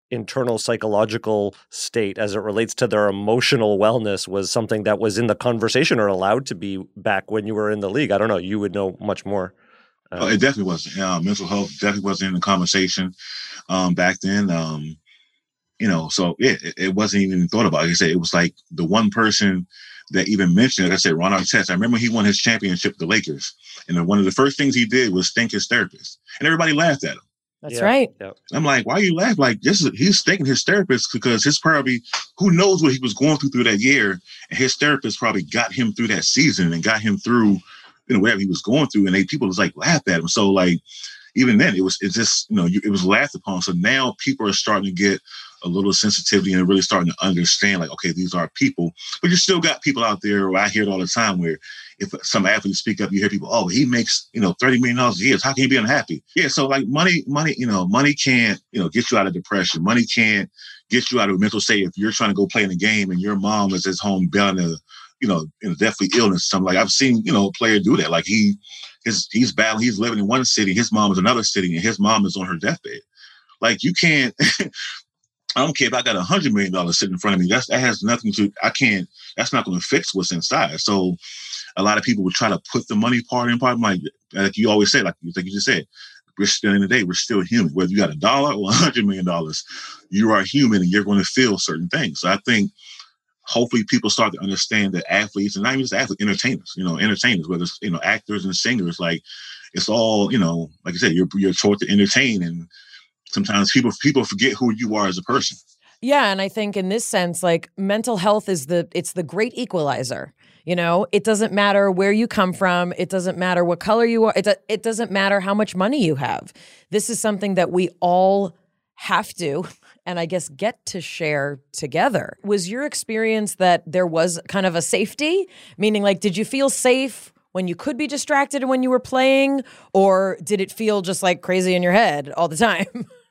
internal psychological state as it relates to their emotional wellness was something that was in the conversation or allowed to be back when you were in the league? I don't know. You would know much more. Um, oh, it definitely wasn't. Uh, mental health definitely wasn't in the conversation um, back then. Um, you know, so yeah, it, it wasn't even thought about. Like I said, it was like the one person that even mentioned, like I said, Ron Artest. I remember he won his championship with the Lakers. And then one of the first things he did was thank his therapist. And everybody laughed at him. That's yeah, right. Yeah. I'm like, why are you laughing? Like, this is, he's thanking his therapist because his probably, who knows what he was going through through that year. And his therapist probably got him through that season and got him through, you know, whatever he was going through. And they, people was like, laughed at him. So like, even then it was, it's just, you know, it was laughed upon. So now people are starting to get a little sensitivity and really starting to understand, like, okay, these are people. But you still got people out there, where I hear it all the time, where if some athletes speak up, you hear people, oh, he makes, you know, thirty million dollars a year. How can he be unhappy? Yeah, so like money, money, you know, money can't, you know, get you out of depression. Money can't get you out of a mental state. If you're trying to go play in a game and your mom is at home bailing a, you know, in a deathly illness or something, like I've seen, you know, a player do that. Like he, his, he's battling, he's living in one city, his mom is another city, and his mom is on her deathbed. Like you can't, I don't care if I got a hundred million dollars sitting in front of me. That's, that has nothing to, I can't, that's not going to fix what's inside. So a lot of people would try to put the money part in part. Like, like you always say, like, like you just said, we're still in the day, we're still human. Whether you got a dollar or a hundred million dollars, you are human and you're going to feel certain things. So I think hopefully people start to understand that athletes, and not even just athletes, entertainers, you know, entertainers, whether it's, you know, actors and singers, like it's all, you know, like I said, you're, you're taught to entertain, and sometimes people people forget who you are as a person. Yeah, and I think in this sense, like mental health is the it's the great equalizer. You know, it doesn't matter where you come from. It doesn't matter what color you are. It, it doesn't matter how much money you have. This is something that we all have to, and I guess get to share together. Was your experience that there was kind of a safety? Meaning, like, did you feel safe when you could be distracted and when you were playing? Or did it feel just like crazy in your head all the time?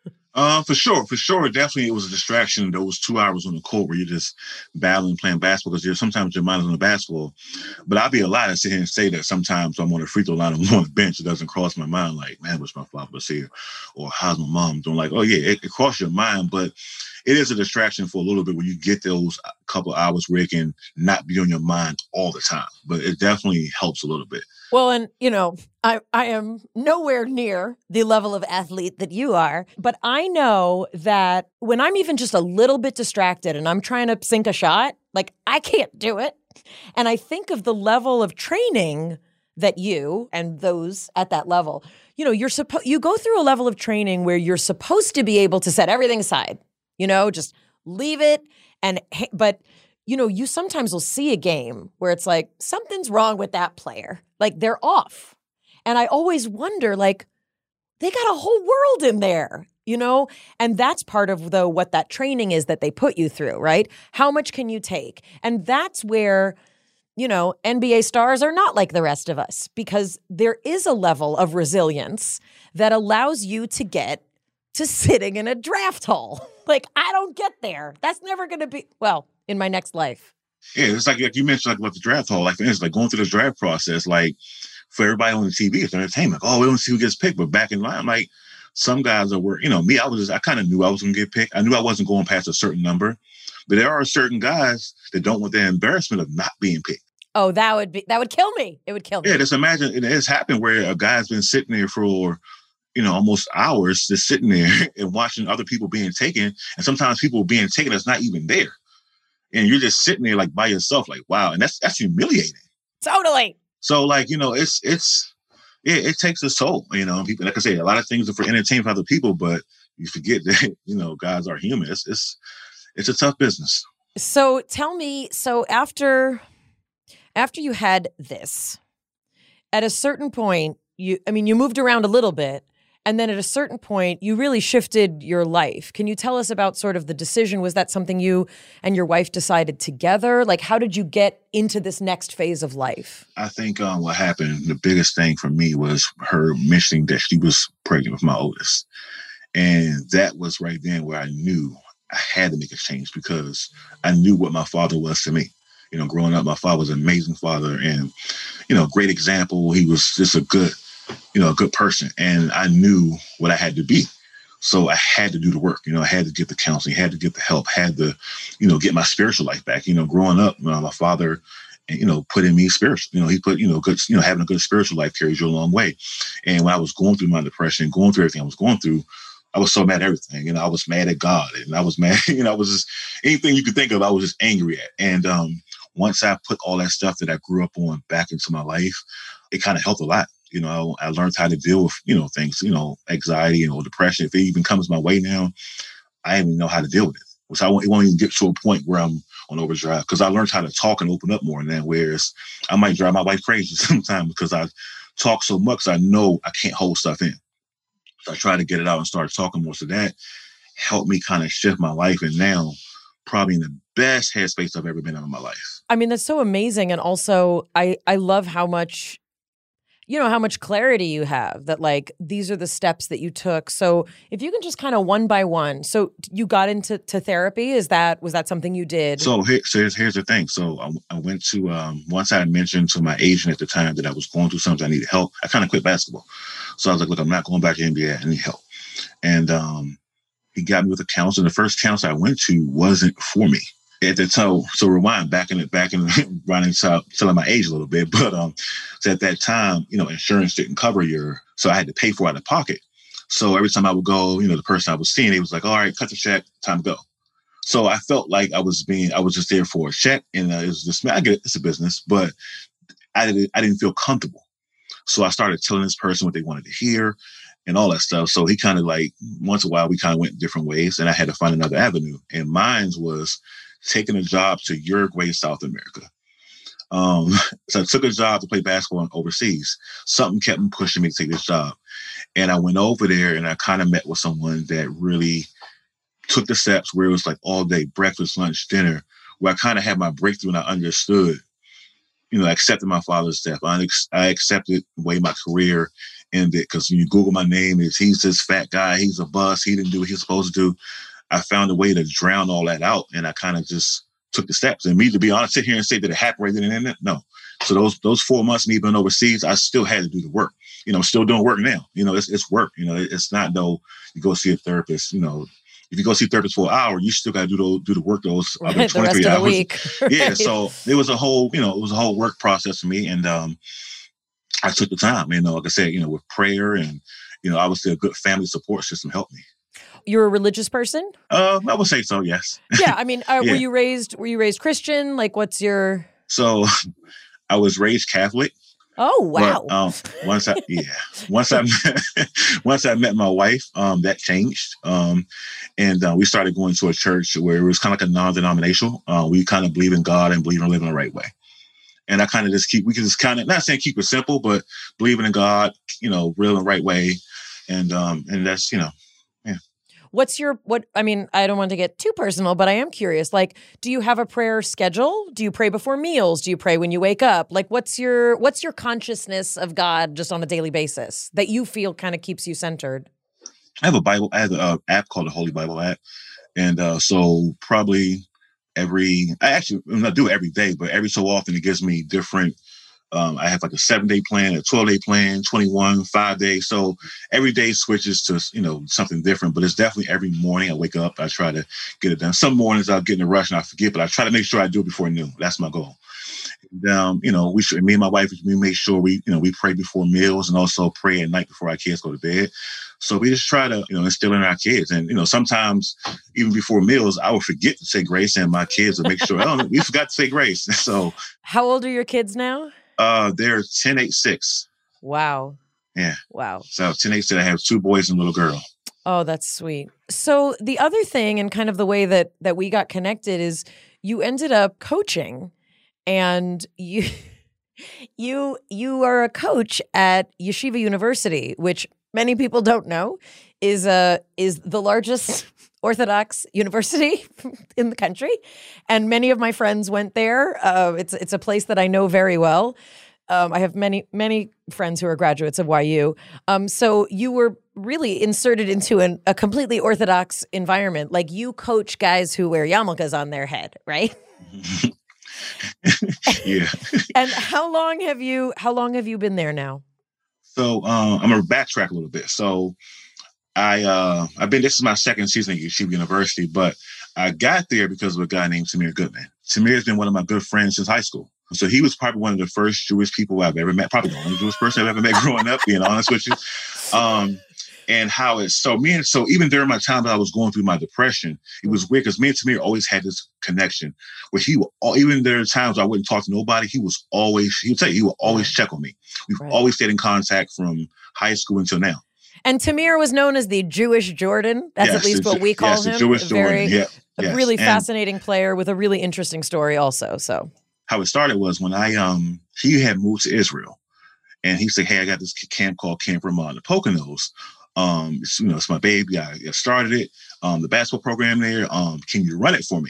Uh, for sure, for sure. Definitely it was a distraction. Those two hours on the court where you're just battling, playing basketball, because you're, sometimes your mind is on the basketball. But I'll be a lie to sit here and say that sometimes I'm on the free throw line, I'm on the bench, it doesn't cross my mind like, man, what's my father was here? Or how's my mom doing? Like, oh yeah, it, it crosses your mind, but it is a distraction for a little bit when you get those couple hours where it can not be on your mind all the time. But it definitely helps a little bit. Well, and, you know, I, I am nowhere near the level of athlete that you are, but I know that when I'm even just a little bit distracted and I'm trying to sink a shot, like I can't do it. And I think of the level of training that you and those at that level, you know, you're supposed, you go through a level of training where you're supposed to be able to set everything aside, you know, just leave it. And, but you know, you sometimes will see a game where it's like, something's wrong with that player. Like they're off. And I always wonder, like, they got a whole world in there, you know? And that's part of, though, what that training is that they put you through, right? How much can you take? And that's where, you know, N B A stars are not like the rest of us, because there is a level of resilience that allows you to get to sitting in a draft hall. Like, I don't get there. That's never going to be, well, in my next life. Yeah, it's like, like you mentioned, like about the draft hall. Like, for instance, like going through the draft process, like for everybody on the T V, it's entertainment. Like, oh, we don't see who gets picked. But back in line, like some guys are were, you know, me, I was just, I kind of knew I was going to get picked. I knew I wasn't going past a certain number. But there are certain guys that don't want the embarrassment of not being picked. Oh, that would be, that would kill me. It would kill me. Yeah, just imagine, it has happened where a guy's been sitting there for, you know, almost hours just sitting there and watching other people being taken. And sometimes people being taken that's not even there. And you're just sitting there like by yourself, like, wow. And that's that's humiliating. Totally. So like, you know, it's, it's, yeah, it takes a toll, you know, people, like I say, a lot of things are for entertainment for other people, but you forget that, you know, guys are human. It's, it's, it's a tough business. So tell me, so after, after you had this, at a certain point, you, I mean, you moved around a little bit, and then at a certain point, you really shifted your life. Can you tell us about sort of the decision? Was that something you and your wife decided together? Like, how did you get into this next phase of life? I think um, what happened, the biggest thing for me was her mentioning that she was pregnant with my oldest. And that was right then where I knew I had to make a change, because I knew what my father was to me. You know, growing up, my father was an amazing father and, you know, great example. He was just a good, you know, a good person. And I knew what I had to be. So I had to do the work. You know, I had to get the counseling, had to get the help, had to, you know, get my spiritual life back. You know, growing up, you know, my father, you know, put in me spiritual. You know, he put, you know, good, you know, having a good spiritual life carries you a long way. And when I was going through my depression, going through everything I was going through, I was so mad at everything. You know, I was mad at God, and I was mad, you know, I was just, anything you could think of, I was just angry at. And um, once I put all that stuff that I grew up on back into my life, it kind of helped a lot. You know, I, I learned how to deal with, you know, things, you know, anxiety and you know, depression. If it even comes my way now, I don't even know how to deal with it. So I won't, it won't even get to a point where I'm on overdrive, because I learned how to talk and open up more now, whereas I might drive my wife crazy sometimes because I talk so much, I know I can't hold stuff in. So I try to get it out and start talking more. So that helped me kind of shift my life. And now probably in the best headspace I've ever been in in my life. I mean, that's so amazing. And also, I, I love how much, you know, how much clarity you have that, like, these are the steps that you took. So if you can just kind of one by one. So you got into to therapy. Is that, was that something you did? So, here, so here's, here's the thing. So I, I went to, um, once I had mentioned to my agent at the time that I was going through something, I needed help, I kind of quit basketball. So I was like, look, I'm not going back to the N B A. I need help. And um, he got me with a counselor. The first counselor I went to wasn't for me. At the time, so rewind back in it, back in running, telling my age a little bit, but um, so at that time, you know, insurance didn't cover your, so I had to pay for it out of pocket. So every time I would go, you know, the person I was seeing, he was like, all right, cut the check, time to go. So I felt like I was being, I was just there for a check, and uh, it was just, I get it, it's a business, but I didn't, I didn't feel comfortable. So I started telling this person what they wanted to hear and all that stuff. So he kind of like, once in a while, we kind of went different ways, and I had to find another avenue. And mine was taking a job to Uruguay, South America. Um, so I took a job to play basketball overseas. Something kept me pushing me to take this job. And I went over there, and I kind of met with someone that really took the steps where it was like all day, breakfast, lunch, dinner, where I kind of had my breakthrough and I understood, you know, I accepted my father's death. I, I accepted the way my career ended, because when you Google my name, is he's this fat guy, he's a bust, he didn't do what he's supposed to do. I found a way to drown all that out, and I kind of just took the steps. And me, to be honest, sit here and say that it happened right then and then, no. So those those four months me being overseas, I still had to do the work. You know, I'm still doing work now. You know, it's it's work. You know, it's not no, you go see a therapist. You know, if you go see a therapist for an hour, you still got to do the do the work those right, other twenty-three the rest hours. Of the week. Yeah, right. So it was a whole, you know, it was a whole work process for me, and um, I took the time. You know, like I said, you know, with prayer and, you know, obviously a good family support system helped me. You're a religious person? Uh, I would say so, yes. Yeah, I mean, uh, yeah. were you raised were you raised Christian? Like, what's your? So, I was raised Catholic. Oh wow! But, um, once I yeah, once I met, once I met my wife, um, that changed, um, and uh, we started going to a church where it was kind of like a non-denominational. Uh, we kind of believe in God and believe in living the right way. And I kind of just keep, we can just kind of, not saying keep it simple, but believing in God, you know, real and right way, and um, and that's, you know. What's your, what, I mean, I don't want to get too personal, but I am curious. Like, do you have a prayer schedule? Do you pray before meals? Do you pray when you wake up? Like, what's your, what's your consciousness of God just on a daily basis that you feel kind of keeps you centered? I have a Bible, I have an uh, app called the Holy Bible app. And uh, so probably every, I actually, I'm not do it every day, but every so often it gives me different, Um, I have like a seven day plan, a twelve day plan, twenty-one, five days. So every day switches to, you know, something different, but it's definitely every morning I wake up, I try to get it done. Some mornings I'll get in a rush and I forget, but I try to make sure I do it before noon. That's my goal. And, um, you know, we should, me and my wife, we make sure we, you know, we pray before meals and also pray at night before our kids go to bed. So we just try to, you know, instill in our kids. And, you know, sometimes even before meals, I would forget to say grace and my kids would make sure, oh, we forgot to say grace. So. How old are your kids now? Uh, they're ten, eight, six. Wow. Yeah. Wow. So ten, eight, six, I have two boys and a little girl. Oh, that's sweet. So the other thing, and kind of the way that that we got connected, is you ended up coaching, and you you you are a coach at Yeshiva University, which many people don't know is a is the largest Orthodox university in the country, and many of my friends went there. Uh, it's it's a place that I know very well. Um, I have many many friends who are graduates of Y U. Um, so you were really inserted into an, a completely Orthodox environment. Like, you coach guys who wear yarmulkes on their head, right? Yeah. And how long have you how long have you been there now? So um, I'm gonna backtrack a little bit. So I uh, I've been. This is my second season at Yeshiva University, but I got there because of a guy named Tamir Goodman. Tamir has been one of my good friends since high school. So he was probably one of the first Jewish people I've ever met. Probably the only Jewish person I've ever met growing up. Being honest with you, um, and how it's so me and so even during my time that I was going through my depression, it was weird because me and Tamir always had this connection where he would, even there are times I wouldn't talk to nobody. He was always he would say he would always check on me. We've right. always stayed in contact from high school until now. And Tamir was known as the Jewish Jordan. That's yes, at least what we call yes, him. The Jewish Very, Jordan. Yeah, a yes. really and fascinating player with a really interesting story also. So how it started was when I um he had moved to Israel, and he said, "Hey, I got this camp called Camp Ramah in the Poconos. Um, it's, you know, it's my baby. I, I started it. Um, the basketball program there. Um, can you run it for me?"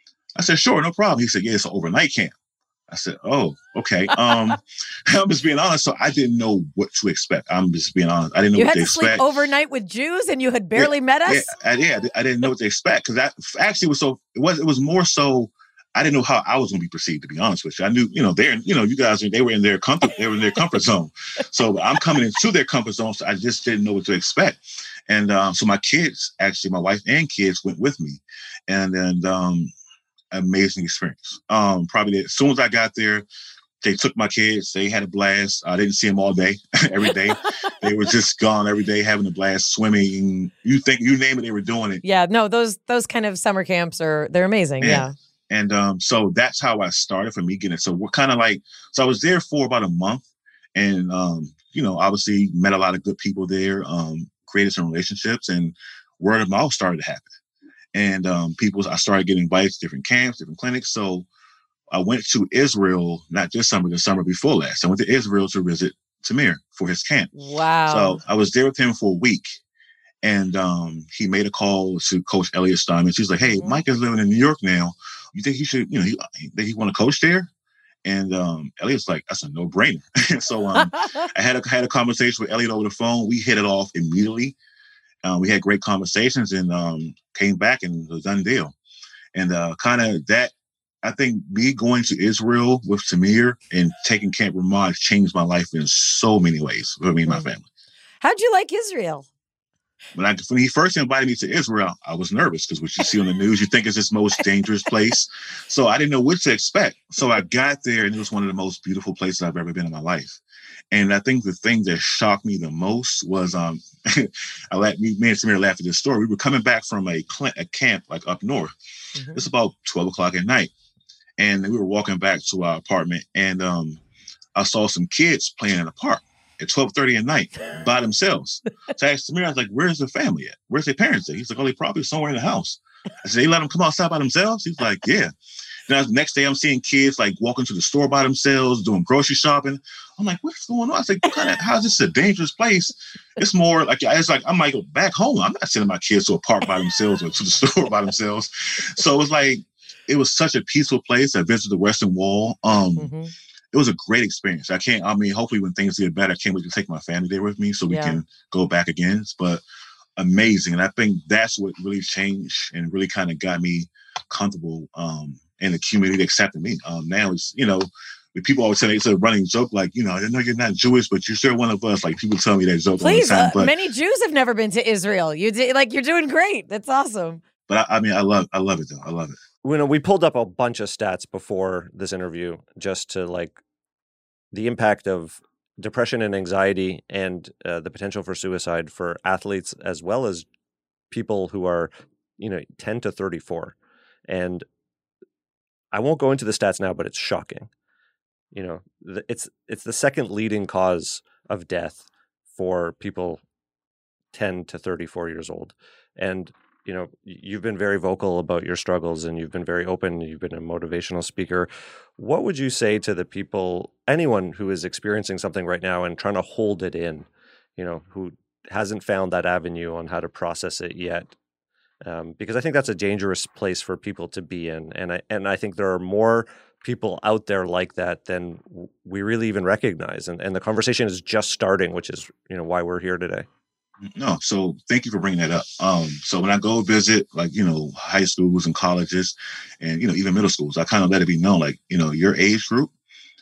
I said, "Sure, no problem." He said, "Yeah, it's an overnight camp." I said, "Oh, okay." Um, I'm just being honest. So I didn't know what to expect. I'm just being honest. I didn't know you what to expect. You had to sleep overnight with Jews, and you had barely yeah, met us. Yeah, I, yeah, I didn't know what to expect because that actually was so. It was. It was more so. I didn't know how I was going to be perceived. To be honest with you, I knew, you know, they're, you know, you guys, they were in their comfort. They were in their comfort zone. So I'm coming into their comfort zone. So I just didn't know what to expect. And um, so my kids, actually, my wife and kids went with me, and then um, amazing experience. Um, probably as soon as I got there. They took my kids. They had a blast. I didn't see them all day, every day. They were just gone every day, having a blast, swimming. You think, you name it, they were doing it. Yeah, no, those those kind of summer camps are, they're amazing. Yeah. yeah. And um, so that's how I started for me getting it. So we're kind of like, so I was there for about a month and, um, you know, obviously met a lot of good people there, um, created some relationships, and word of mouth started to happen. And um, people, I started getting invited to different camps, different clinics. So I went to Israel, not this summer, the summer before last. I went to Israel to visit Tamir for his camp. Wow. So I was there with him for a week. And um, he made a call to Coach Elliot Steinman. She's like, "Hey, mm-hmm. Mike is living in New York now. You think he should, you know, he, he, he want to coach there?" And um, Elliot's like, "That's a no-brainer." So um, I had a, had a conversation with Elliot over the phone. We hit it off immediately. Uh, we had great conversations and um, came back and it was a done deal. And uh, kind of that, I think me going to Israel with Tamir and taking Camp Ramah changed my life in so many ways for me and my family. How'd you like Israel? When I when he first invited me to Israel, I was nervous because what you see on the news, you think it's this most dangerous place. So I didn't know what to expect. So I got there and it was one of the most beautiful places I've ever been in my life. And I think the thing that shocked me the most was um, I let me, me and Tamir laughed at this story. We were coming back from a, cl- a camp like up north. Mm-hmm. It's about twelve o'clock at night. And we were walking back to our apartment, and um, I saw some kids playing in the park at twelve thirty at night by themselves. So I asked Tamir, I was like, "Where's the family at? Where's their parents at?" He's like, "Oh, they probably somewhere in the house." I said, "They let them come outside by themselves?" He's like, "Yeah." Now, the next day, I'm seeing kids like walking to the store by themselves, doing grocery shopping. I'm like, "What's going on?" I was like, "What kind of, how is this a dangerous place?" It's more like, it's like, I'm like, back home, I'm not sending my kids to a park by themselves or to the store by themselves. So it was like, it was such a peaceful place. I visited the Western Wall. Um, mm-hmm. It was a great experience. I can't, I mean, hopefully when things get better, I can't wait to take my family there with me so we yeah. can go back again. But amazing. And I think that's what really changed and really kind of got me comfortable um, in the community that accepted me. Um, now it's, you know, people always say it's a running joke, like, you know, I know you're not Jewish, but you're still one of us. Like people tell me that joke Please, all the time. But uh, many Jews have never been to Israel. You did, like, you're doing great. That's awesome. But I, I mean, I love, I love it though. I love it. You know, we pulled up a bunch of stats before this interview just to like the impact of depression and anxiety and uh, the potential for suicide for athletes as well as people who are, you know, ten to thirty-four. And I won't go into the stats now, but it's shocking. You know, it's it's the second leading cause of death for people ten to thirty-four years old. And you know, you've been very vocal about your struggles and you've been very open. You've been a motivational speaker. What would you say to the people, anyone who is experiencing something right now and trying to hold it in, you know, who hasn't found that avenue on how to process it yet? Um, because I think that's a dangerous place for people to be in. And I, and I think there are more people out there like that than we really even recognize. And, and the conversation is just starting, which is, you know, why we're here today. No, so thank you for bringing that up. Um, so when I go visit, like, you know, high schools and colleges and, you know, even middle schools, I kind of let it be known, like, you know, your age group,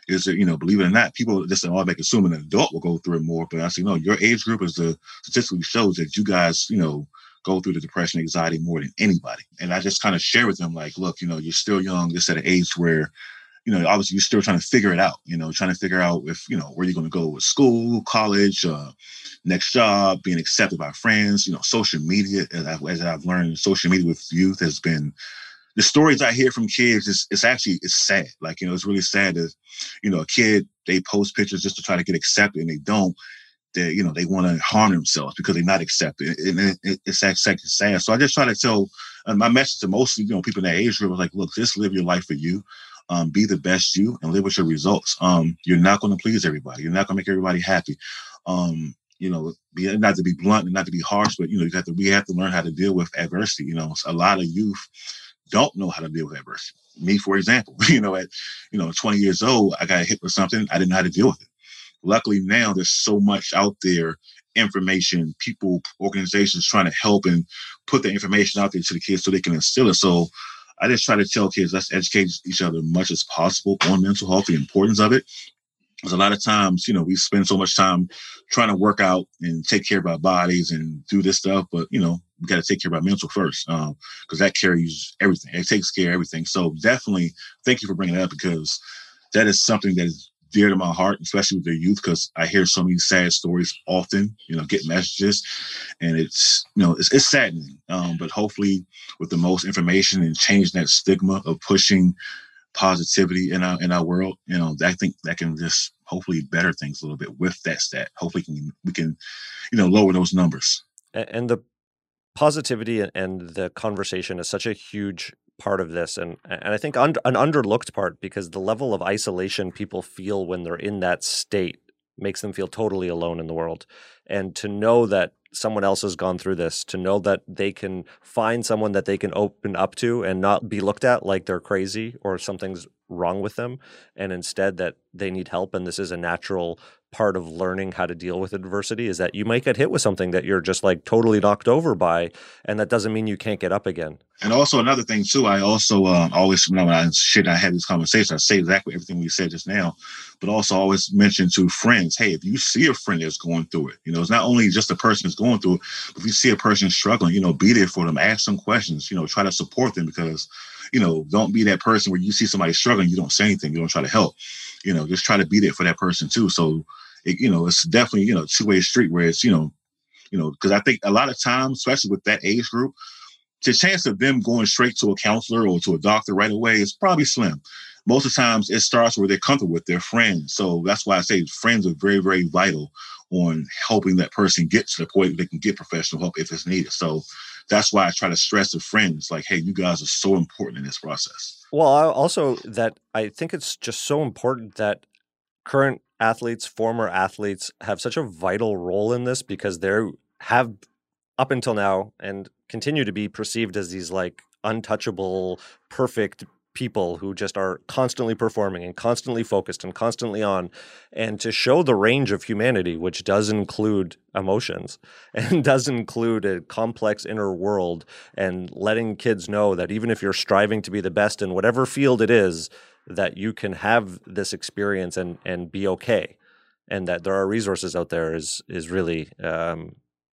is that, you know, believe it or not, people just automatically assume an adult will go through it more. But I say, no, your age group is the statistically shows that you guys, you know, go through the depression, anxiety more than anybody. And I just kind of share with them, like, look, you know, you're still young, just at an age where, you know, obviously you're still trying to figure it out, you know, trying to figure out if, you know, where you're going to go with school, college, uh, next job, being accepted by friends, you know, social media, as I've, as I've learned, social media with youth has been, the stories I hear from kids, is it's actually, it's sad. Like, you know, it's really sad that, you know, a kid, they post pictures just to try to get accepted and they don't, they, you know, they want to harm themselves because they're not accepted. And it, it, it's actually sad. So I just try to tell, uh, my message to most, you know, people in that age group is like, look, just live your life for you. Um, be the best you and live with your results. Um, you're not going to please everybody. You're not going to make everybody happy. Um, you know, be, not to be blunt and not to be harsh, but, you know, you have to, we have to learn how to deal with adversity. You know, a lot of youth don't know how to deal with adversity. Me, for example, you know, at, you know, twenty years old, I got hit with something. I didn't know how to deal with it. Luckily now there's so much out there, information, people, organizations trying to help and put the information out there to the kids so they can instill it. So I just try to tell kids, let's educate each other as much as possible on mental health, the importance of it. Because a lot of times, you know, we spend so much time trying to work out and take care of our bodies and do this stuff. But, you know, we got to take care of our mental first, because um, that carries everything. It takes care of everything. So definitely thank you for bringing it up, because that is something that is dear to my heart, especially with the youth, because I hear so many sad stories often, you know, get messages, and it's, you know, it's, it's saddening. Um, but hopefully with the most information and changing that stigma of pushing positivity in our, in our world, you know, I think that can just hopefully better things a little bit with that stat. Hopefully can, we can, you know, lower those numbers. And the positivity and the conversation is such a huge part of this, and and I think un- an underlooked part, because the level of isolation people feel when they're in that state makes them feel totally alone in the world. And to know that someone else has gone through this, to know that they can find someone that they can open up to and not be looked at like they're crazy or something's wrong with them, and instead that they need help and this is a natural part of learning how to deal with adversity, is that you might get hit with something that you're just like totally knocked over by, and that doesn't mean you can't get up again. And also another thing too, I also uh, always, you know, when I shit, I had this conversation, I say exactly everything we said just now, but also always mention to friends, hey, if you see a friend that's going through it, you know, it's not only just the person that's going through it, but if you see a person struggling, you know, be there for them, ask some questions, you know, try to support them, because, you know, don't be that person where you see somebody struggling, you don't say anything, you don't try to help, you know, just try to be there for that person too. So, it, you know, it's definitely, you know, two-way street where it's, you know, you know, because I think a lot of times, especially with that age group, the chance of them going straight to a counselor or to a doctor right away is probably slim. Most of the times it starts where they're comfortable with their friends. So that's why I say friends are very, very vital on helping that person get to the point where they can get professional help if it's needed. So that's why I try to stress to friends, like, hey, you guys are so important in this process. Well, I also that I think it's just so important that current athletes, former athletes have such a vital role in this, because they have up until now and continue to be perceived as these like untouchable, perfect people who just are constantly performing and constantly focused and constantly on, and to show the range of humanity, which does include emotions and does include a complex inner world, and letting kids know that even if you're striving to be the best in whatever field it is, that you can have this experience and, and be okay. And that there are resources out there is, is really um,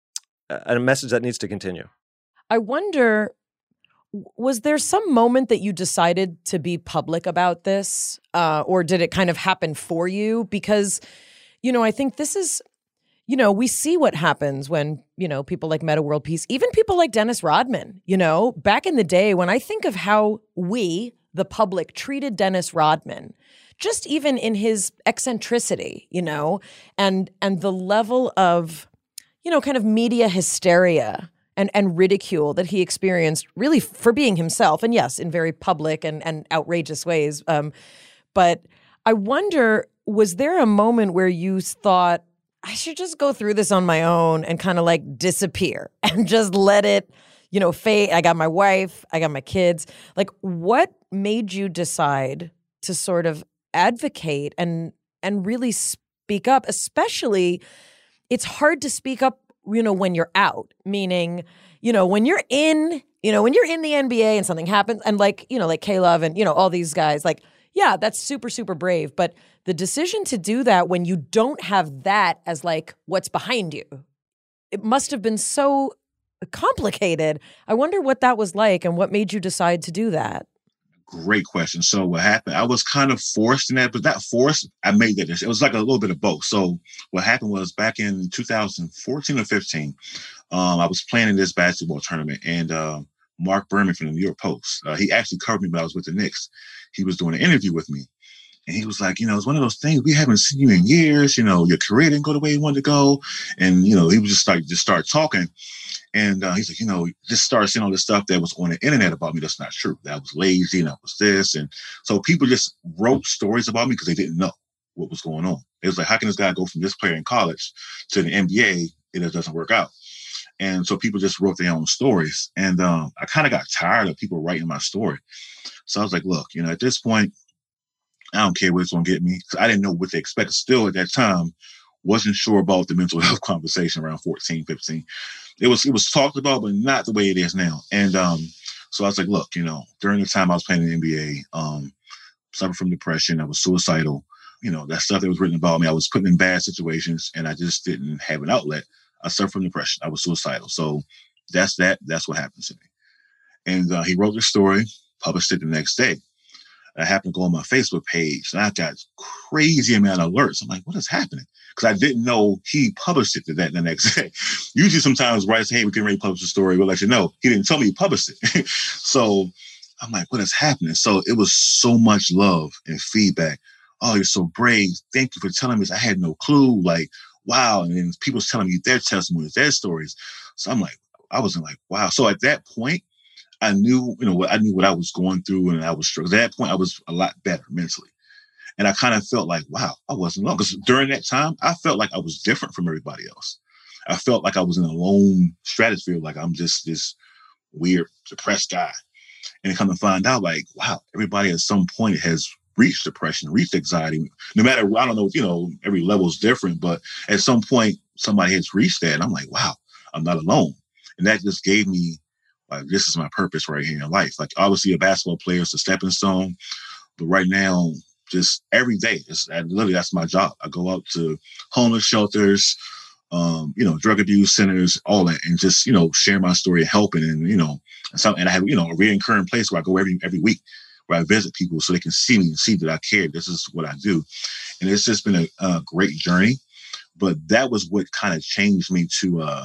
a message that needs to continue. I wonder, was there some moment that you decided to be public about this, uh, or did it kind of happen for you? Because, you know, I think this is, you know, we see what happens when, you know, people like Metta World Peace, even people like Dennis Rodman, you know, back in the day, when I think of how we, the public, treated Dennis Rodman, just even in his eccentricity, you know, and and the level of, you know, kind of media hysteria and, and ridicule that he experienced really for being himself. And yes, in very public and, and outrageous ways. Um, but I wonder, was there a moment where you thought, I should just go through this on my own and kind of like disappear and just let it, you know, fade? I got my wife, I got my kids. Like, what made you decide to sort of advocate and and really speak up? Especially, it's hard to speak up, you know, when you're out, meaning, you know, when you're in, you know, when you're in the N B A and something happens, and like, you know, like K-Love and, you know, all these guys, like, yeah, that's super, super brave. But the decision to do that when you don't have that as like what's behind you, it must have been so complicated. I wonder what that was like and what made you decide to do that. Great question. So what happened, I was kind of forced in that, but not forced. I made that decision. It was like a little bit of both. So what happened was back in two thousand fourteen or fifteen, um, I was playing in this basketball tournament, and uh, Mark Berman from the New York Post, uh, he actually covered me when I was with the Knicks. He was doing an interview with me. And he was like, you know, it's one of those things, we haven't seen you in years, you know, your career didn't go the way you wanted to go. And, you know, he was just like, just start talking. And uh, he's like, you know, just started seeing all this stuff that was on the internet about me that's not true. That I was lazy and I was this. And so people just wrote stories about me because they didn't know what was going on. It was like, how can this guy go from this player in college to the N B A? It doesn't work out. And so people just wrote their own stories. And um, I kind of got tired of people writing my story. So I was like, look, you know, at this point, I don't care what it's going to get me. I didn't know what to expect. Still at that time, wasn't sure about the mental health conversation around fourteen, fifteen. It was it was talked about, but not the way it is now. And um, so I was like, look, you know, during the time I was playing in the N B A, um, suffered from depression. I was suicidal. You know, that stuff that was written about me, I was put in bad situations, and I just didn't have an outlet. I suffered from depression. I was suicidal. So that's that. That's what happened to me. And uh, he wrote the story, published it the next day. I happened to go on my Facebook page, and I got crazy amount of alerts. I'm like, what is happening? Because I didn't know he published it to that the next day. Usually sometimes writes, hey, we can ready publish the story. We'll let you know. He didn't tell me he published it. So I'm like, what is happening? So it was so much love and feedback. Oh, you're so brave. Thank you for telling me this. I had no clue. Like, wow. And then people's telling me their testimonies, their stories. So I'm like, I wasn't like, wow. So at that point, I knew, you know, what I knew what I was going through, and I was struggling. At that point, I was a lot better mentally. And I kind of felt like, wow, I wasn't alone. Because during that time, I felt like I was different from everybody else. I felt like I was in a lone stratosphere, like I'm just this weird, depressed guy. And come to find out, like, wow, everybody at some point has reached depression, reached anxiety. No matter, I don't know, you know, every level is different, but at some point, somebody has reached that. And I'm like, wow, I'm not alone. And that just gave me, like, this is my purpose right here in life. Like, obviously, a basketball player is a stepping stone, but right now, just every day, it's, literally, that's my job. I go out to homeless shelters, um, you know, drug abuse centers, all that, and just, you know, share my story, helping, and, you know, and, some, and I have, you know, a reoccurring place where I go every every week, where I visit people so they can see me and see that I care. This is what I do. And it's just been a, a great journey. But that was what kind of changed me to, uh,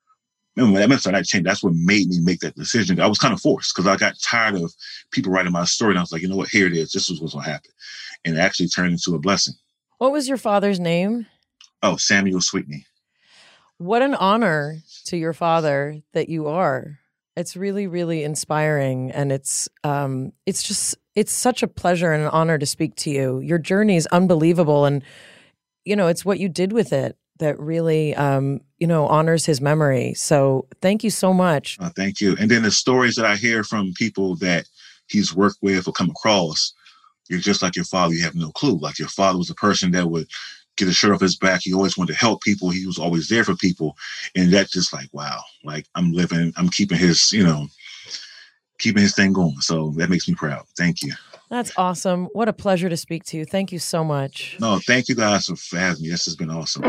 and when that started changed, that's what made me make that decision. I was kind of forced because I got tired of people writing my story. And I was like, you know what, here it is. This is what's going to happen. And it actually turned into a blessing. What was your father's name? Oh, Samuel Sweetney. What an honor to your father that you are. It's really, really inspiring. And it's um, it's just, it's such a pleasure and an honor to speak to you. Your journey is unbelievable. And, you know, it's what you did with it that really, um, you know, honors his memory. So thank you so much. Uh, thank you. And then the stories that I hear from people that he's worked with or come across, you're just like your father. You have no clue. Like, your father was a person that would get a shirt off his back. He always wanted to help people. He was always there for people. And that's just like, wow, like I'm living, I'm keeping his, you know, keeping his thing going. So that makes me proud. Thank you. That's awesome. What a pleasure to speak to you. Thank you so much. No, thank you guys for having me. This has been awesome.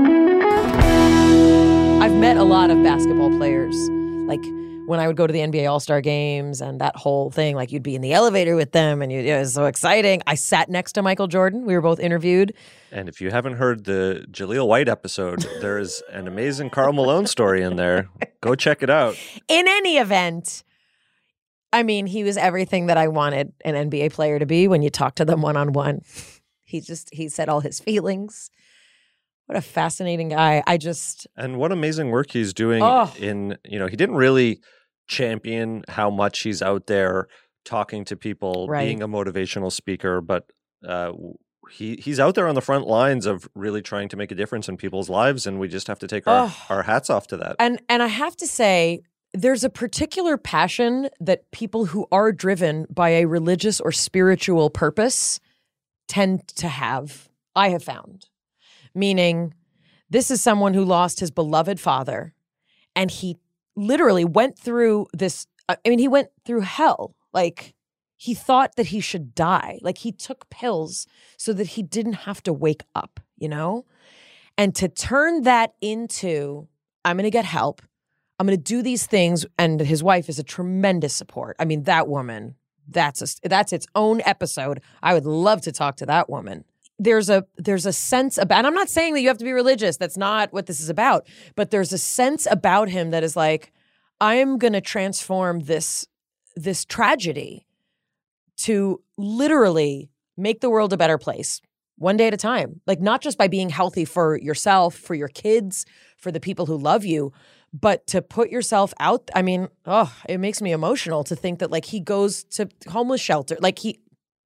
I've met a lot of basketball players. Like, when I would go to the N B A All-Star games and that whole thing, like, you'd be in the elevator with them and you, it was so exciting. I sat next to Michael Jordan. We were both interviewed. And if you haven't heard the Jaleel White episode, there is an amazing Karl Malone story in there. Go check it out. In any event, I mean, he was everything that I wanted an N B A player to be when you talk to them one-on-one. He just, he said all his feelings. What a fascinating guy. I just... And what amazing work he's doing oh. in, you know, he didn't really champion how much he's out there talking to people, right. being a motivational speaker, but uh, he he's out there on the front lines of really trying to make a difference in people's lives, and we just have to take our, oh. our hats off to that. And And I have to say, there's a particular passion that people who are driven by a religious or spiritual purpose tend to have, I have found. Meaning, this is someone who lost his beloved father, and he literally went through this, I mean, he went through hell. Like, he thought that he should die. Like he took pills so that he didn't have to wake up, you know? And to turn that into, I'm going to get help. I'm going to do these things. And his wife is a tremendous support. I mean, that woman, that's a, that's its own episode. I would love to talk to that woman. There's a there's a sense about, and I'm not saying that you have to be religious. That's not what this is about. But there's a sense about him that is like, I am going to transform this this tragedy to literally make the world a better place one day at a time. Like not just by being healthy for yourself, for your kids, for the people who love you, but to put yourself out. I mean, oh, it makes me emotional to think that like he goes to homeless shelter. Like he,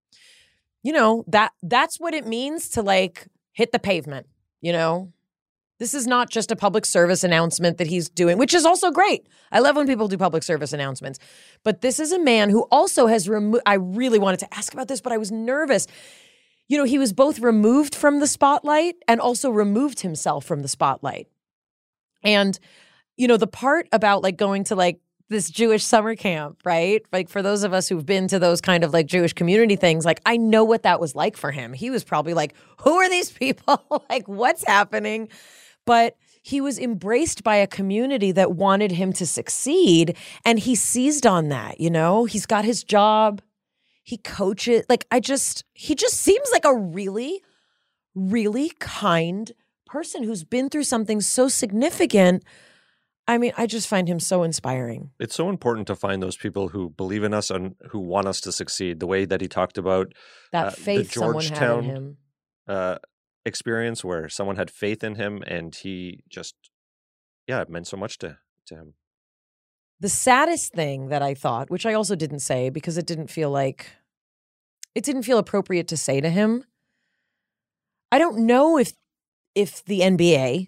you know, that that's what it means to like hit the pavement, you know? This is not just a public service announcement that he's doing, which is also great. I love when people do public service announcements. But this is a man who also has removed, I really wanted to ask about this, but I was nervous. You know, he was both removed from the spotlight and also removed himself from the spotlight. And, you know, the part about like going to like this Jewish summer camp, right? Like for those of us who've been to those kind of like Jewish community things, like I know what that was like for him. He was probably like, who are these people? Like what's happening? But he was embraced by a community that wanted him to succeed. And he seized on that, you know? He's got his job. He coaches. Like, I just, he just seems like a really, really kind person who's been through something so significant. I mean, I just find him so inspiring. It's so important to find those people who believe in us and who want us to succeed. The way that he talked about that uh, faith the someone Georgetown, had in him. Uh, experience where someone had faith in him and he just, yeah, it meant so much to, to him. The saddest thing that I thought, which I also didn't say because it didn't feel like, it didn't feel appropriate to say to him. I don't know if, if the N B A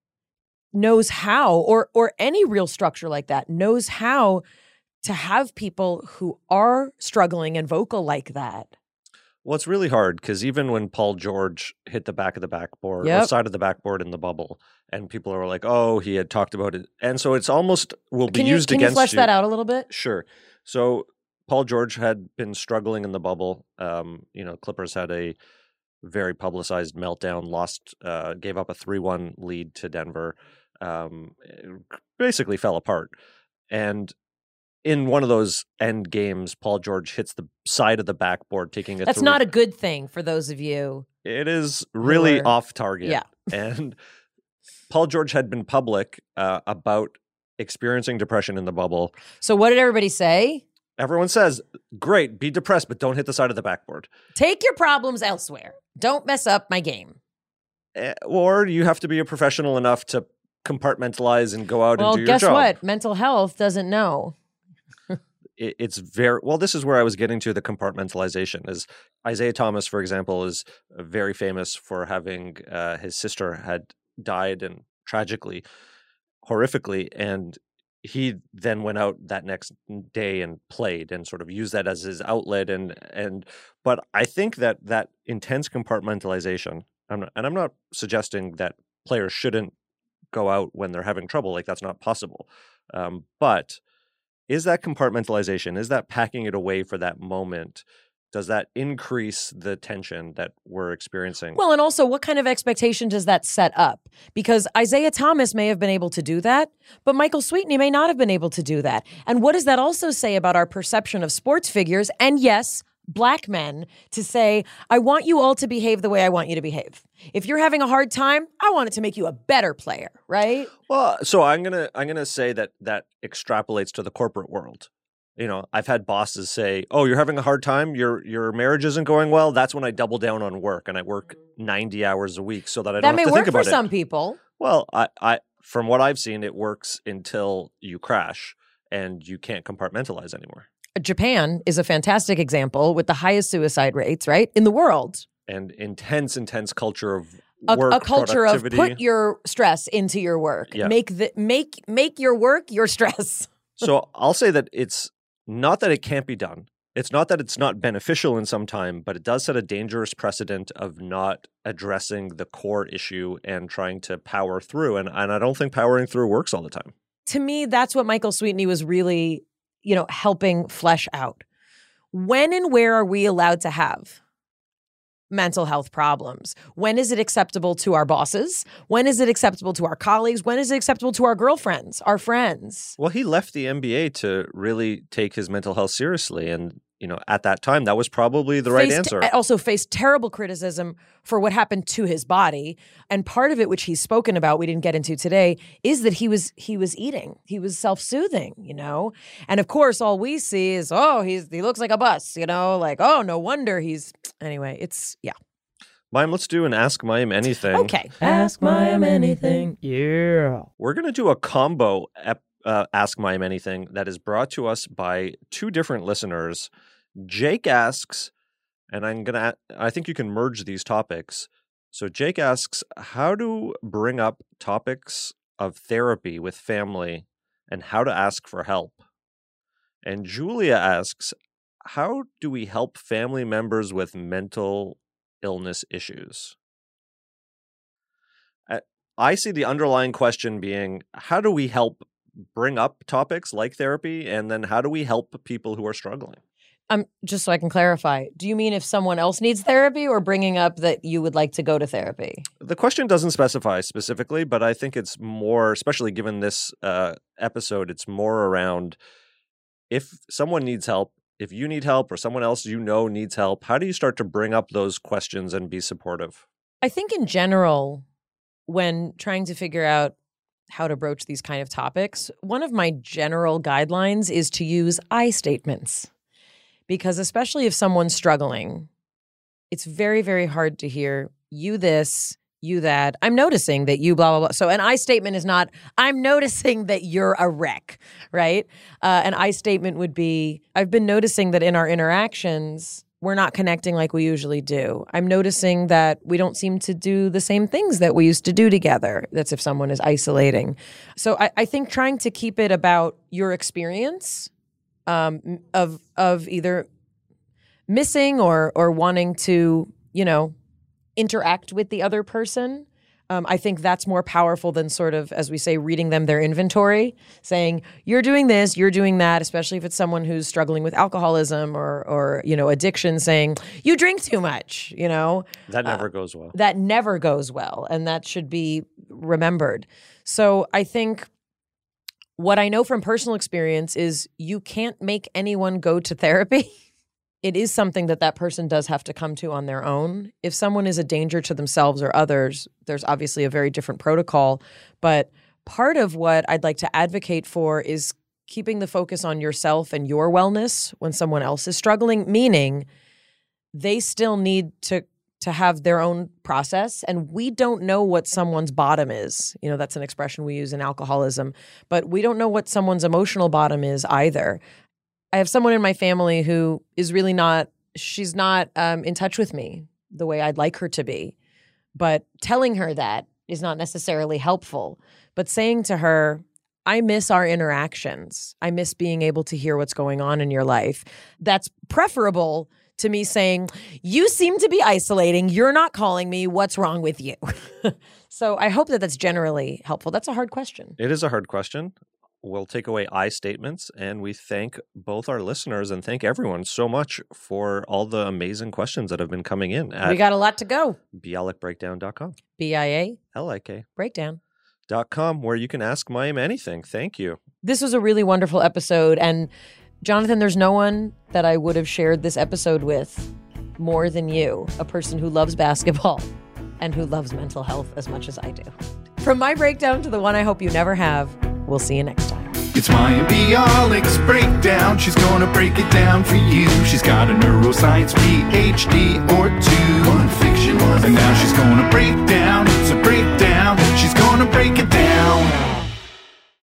knows how, or, or any real structure like that knows how to have people who are struggling and vocal like that. Well, it's really hard because even when Paul George hit the back of the backboard, Yep. or side of the backboard in the bubble, and people are like, "Oh, he had talked about it," and so it's almost will be Can you, used can you against flesh you. that out a little bit? Sure. So Paul George had been struggling in the bubble. Um, you know, Clippers had a very publicized meltdown, lost, uh, gave up a three one lead to Denver, um, basically fell apart, and in one of those end games, Paul George hits the side of the backboard, taking a That's three. not a good thing for those of you. It is really are- off target. Yeah. And Paul George had been public uh, about experiencing depression in the bubble. So what did everybody say? Everyone says, great, be depressed, but don't hit the side of the backboard. Take your problems elsewhere. Don't mess up my game. Eh, Or you have to be a professional enough to compartmentalize and go out Well, and do your guess job. what? Mental health doesn't know. It, it's very, well, this is where I was getting to the compartmentalization. Is Isaiah Thomas, for example, is very famous for having uh, his sister had died and tragically, horrifically, and he then went out that next day and played and sort of used that as his outlet. And and but I think that that intense compartmentalization, I'm not, and I'm not suggesting that players shouldn't go out when they're having trouble, like that's not possible. Um, but is that compartmentalization, is that packing it away for that moment, does that increase the tension that we're experiencing? Well, and also, what kind of expectation does that set up? Because Isaiah Thomas may have been able to do that, but Michael Sweetney may not have been able to do that. And what does that also say about our perception of sports figures? And yes, Black men, to say, I want you all to behave the way I want you to behave. If you're having a hard time, I want it to make you a better player, right? Well, so I'm gonna I'm gonna say that that extrapolates to the corporate world. You know, I've had bosses say, "Oh, you're having a hard time. Your your marriage isn't going well." That's when I double down on work and I work ninety hours a week so that I That don't may have to work think for about some it. people. Well, I, I from what I've seen, it works until you crash and you can't compartmentalize anymore. Japan is a fantastic example with the highest suicide rates, right, in the world. And intense, intense culture of A, work a culture of productivity. put your stress into your work. Yeah. Make the make make your work your stress. So I'll say that it's not that it can't be done. It's not that it's not beneficial in some time, but it does set a dangerous precedent of not addressing the core issue and trying to power through. And, and I don't think powering through works all the time. To me, that's what Michael Sweetney was really, you know, helping flesh out, when and where are we allowed to have mental health problems? When is it acceptable to our bosses? When is it acceptable to our colleagues? When is it acceptable to our girlfriends, our friends? Well, he left the N B A to really take his mental health seriously. And, you know, at that time, that was probably the right Faced- answer. Also faced terrible criticism for what happened to his body. And part of it, which he's spoken about, we didn't get into today, is that he was he was eating. He was self-soothing, you know? And of course, all we see is, oh, he's he looks like a bus, you know? Like, oh, no wonder he's... Anyway, it's, yeah. Mayim, let's do an Ask Mayim Anything. Okay. Ask Mayim Anything. Yeah. We're going to do a combo ep- uh, Ask Mayim Anything that is brought to us by two different listeners. Jake asks, and I'm going to, I think you can merge these topics. So Jake asks, how to bring up topics of therapy with family and how to ask for help. And Julia asks, how do we help family members with mental illness issues? I see the underlying question being, how do we help bring up topics like therapy? And then how do we help people who are struggling? Um, just so I can clarify, do you mean if someone else needs therapy or bringing up that you would like to go to therapy? The question doesn't specify specifically, but I think it's more, especially given this uh, episode, it's more around if someone needs help, if you need help or someone else you know needs help, how do you start to bring up those questions and be supportive? I think in general, when trying to figure out how to broach these kind of topics, one of my general guidelines is to use I statements. Because especially if someone's struggling, it's very, very hard to hear you this, you that. I'm noticing that you blah, blah, blah. So an I statement is not, I'm noticing that you're a wreck, right? Uh, an I statement would be, I've been noticing that in our interactions, we're not connecting like we usually do. I'm noticing that we don't seem to do the same things that we used to do together. That's if someone is isolating. So I, I think trying to keep it about your experience Um, of of either missing or or wanting to, you know, interact with the other person. Um, I think that's more powerful than sort of, as we say, reading them their inventory, saying, you're doing this, you're doing that, especially if it's someone who's struggling with alcoholism or, or you know, addiction, saying, you drink too much, you know. That never uh, goes well. That never goes well, and that should be remembered. So I think what I know from personal experience is you can't make anyone go to therapy. It is something that that person does have to come to on their own. If someone is a danger to themselves or others, there's obviously a very different protocol. But part of what I'd like to advocate for is keeping the focus on yourself and your wellness when someone else is struggling, meaning they still need to to have their own process. And we don't know what someone's bottom is. You know, that's an expression we use in alcoholism, but we don't know what someone's emotional bottom is either. I have someone in my family who is really not, she's not um, in touch with me the way I'd like her to be, but telling her that is not necessarily helpful. But saying to her, I miss our interactions. I miss being able to hear what's going on in your life. That's preferable to me saying, you seem to be isolating. You're not calling me. What's wrong with you? So I hope that that's generally helpful. That's a hard question. It is a hard question. We'll take away I statements, and we thank both our listeners and thank everyone so much for all the amazing questions that have been coming in at We got a lot to go. bialik breakdown dot com. B I A L I K breakdown. Dot com, where you can ask Mayim anything. Thank you. This was a really wonderful episode. And Jonathan, there's no one that I would have shared this episode with more than you, a person who loves basketball and who loves mental health as much as I do. From my breakdown to the one I hope you never have, we'll see you next time. It's Mayim Bialik's breakdown. She's gonna break it down for you. She's got a neuroscience P H D or two. One fiction, one and now she's gonna break down. It's a breakdown. She's gonna break it down.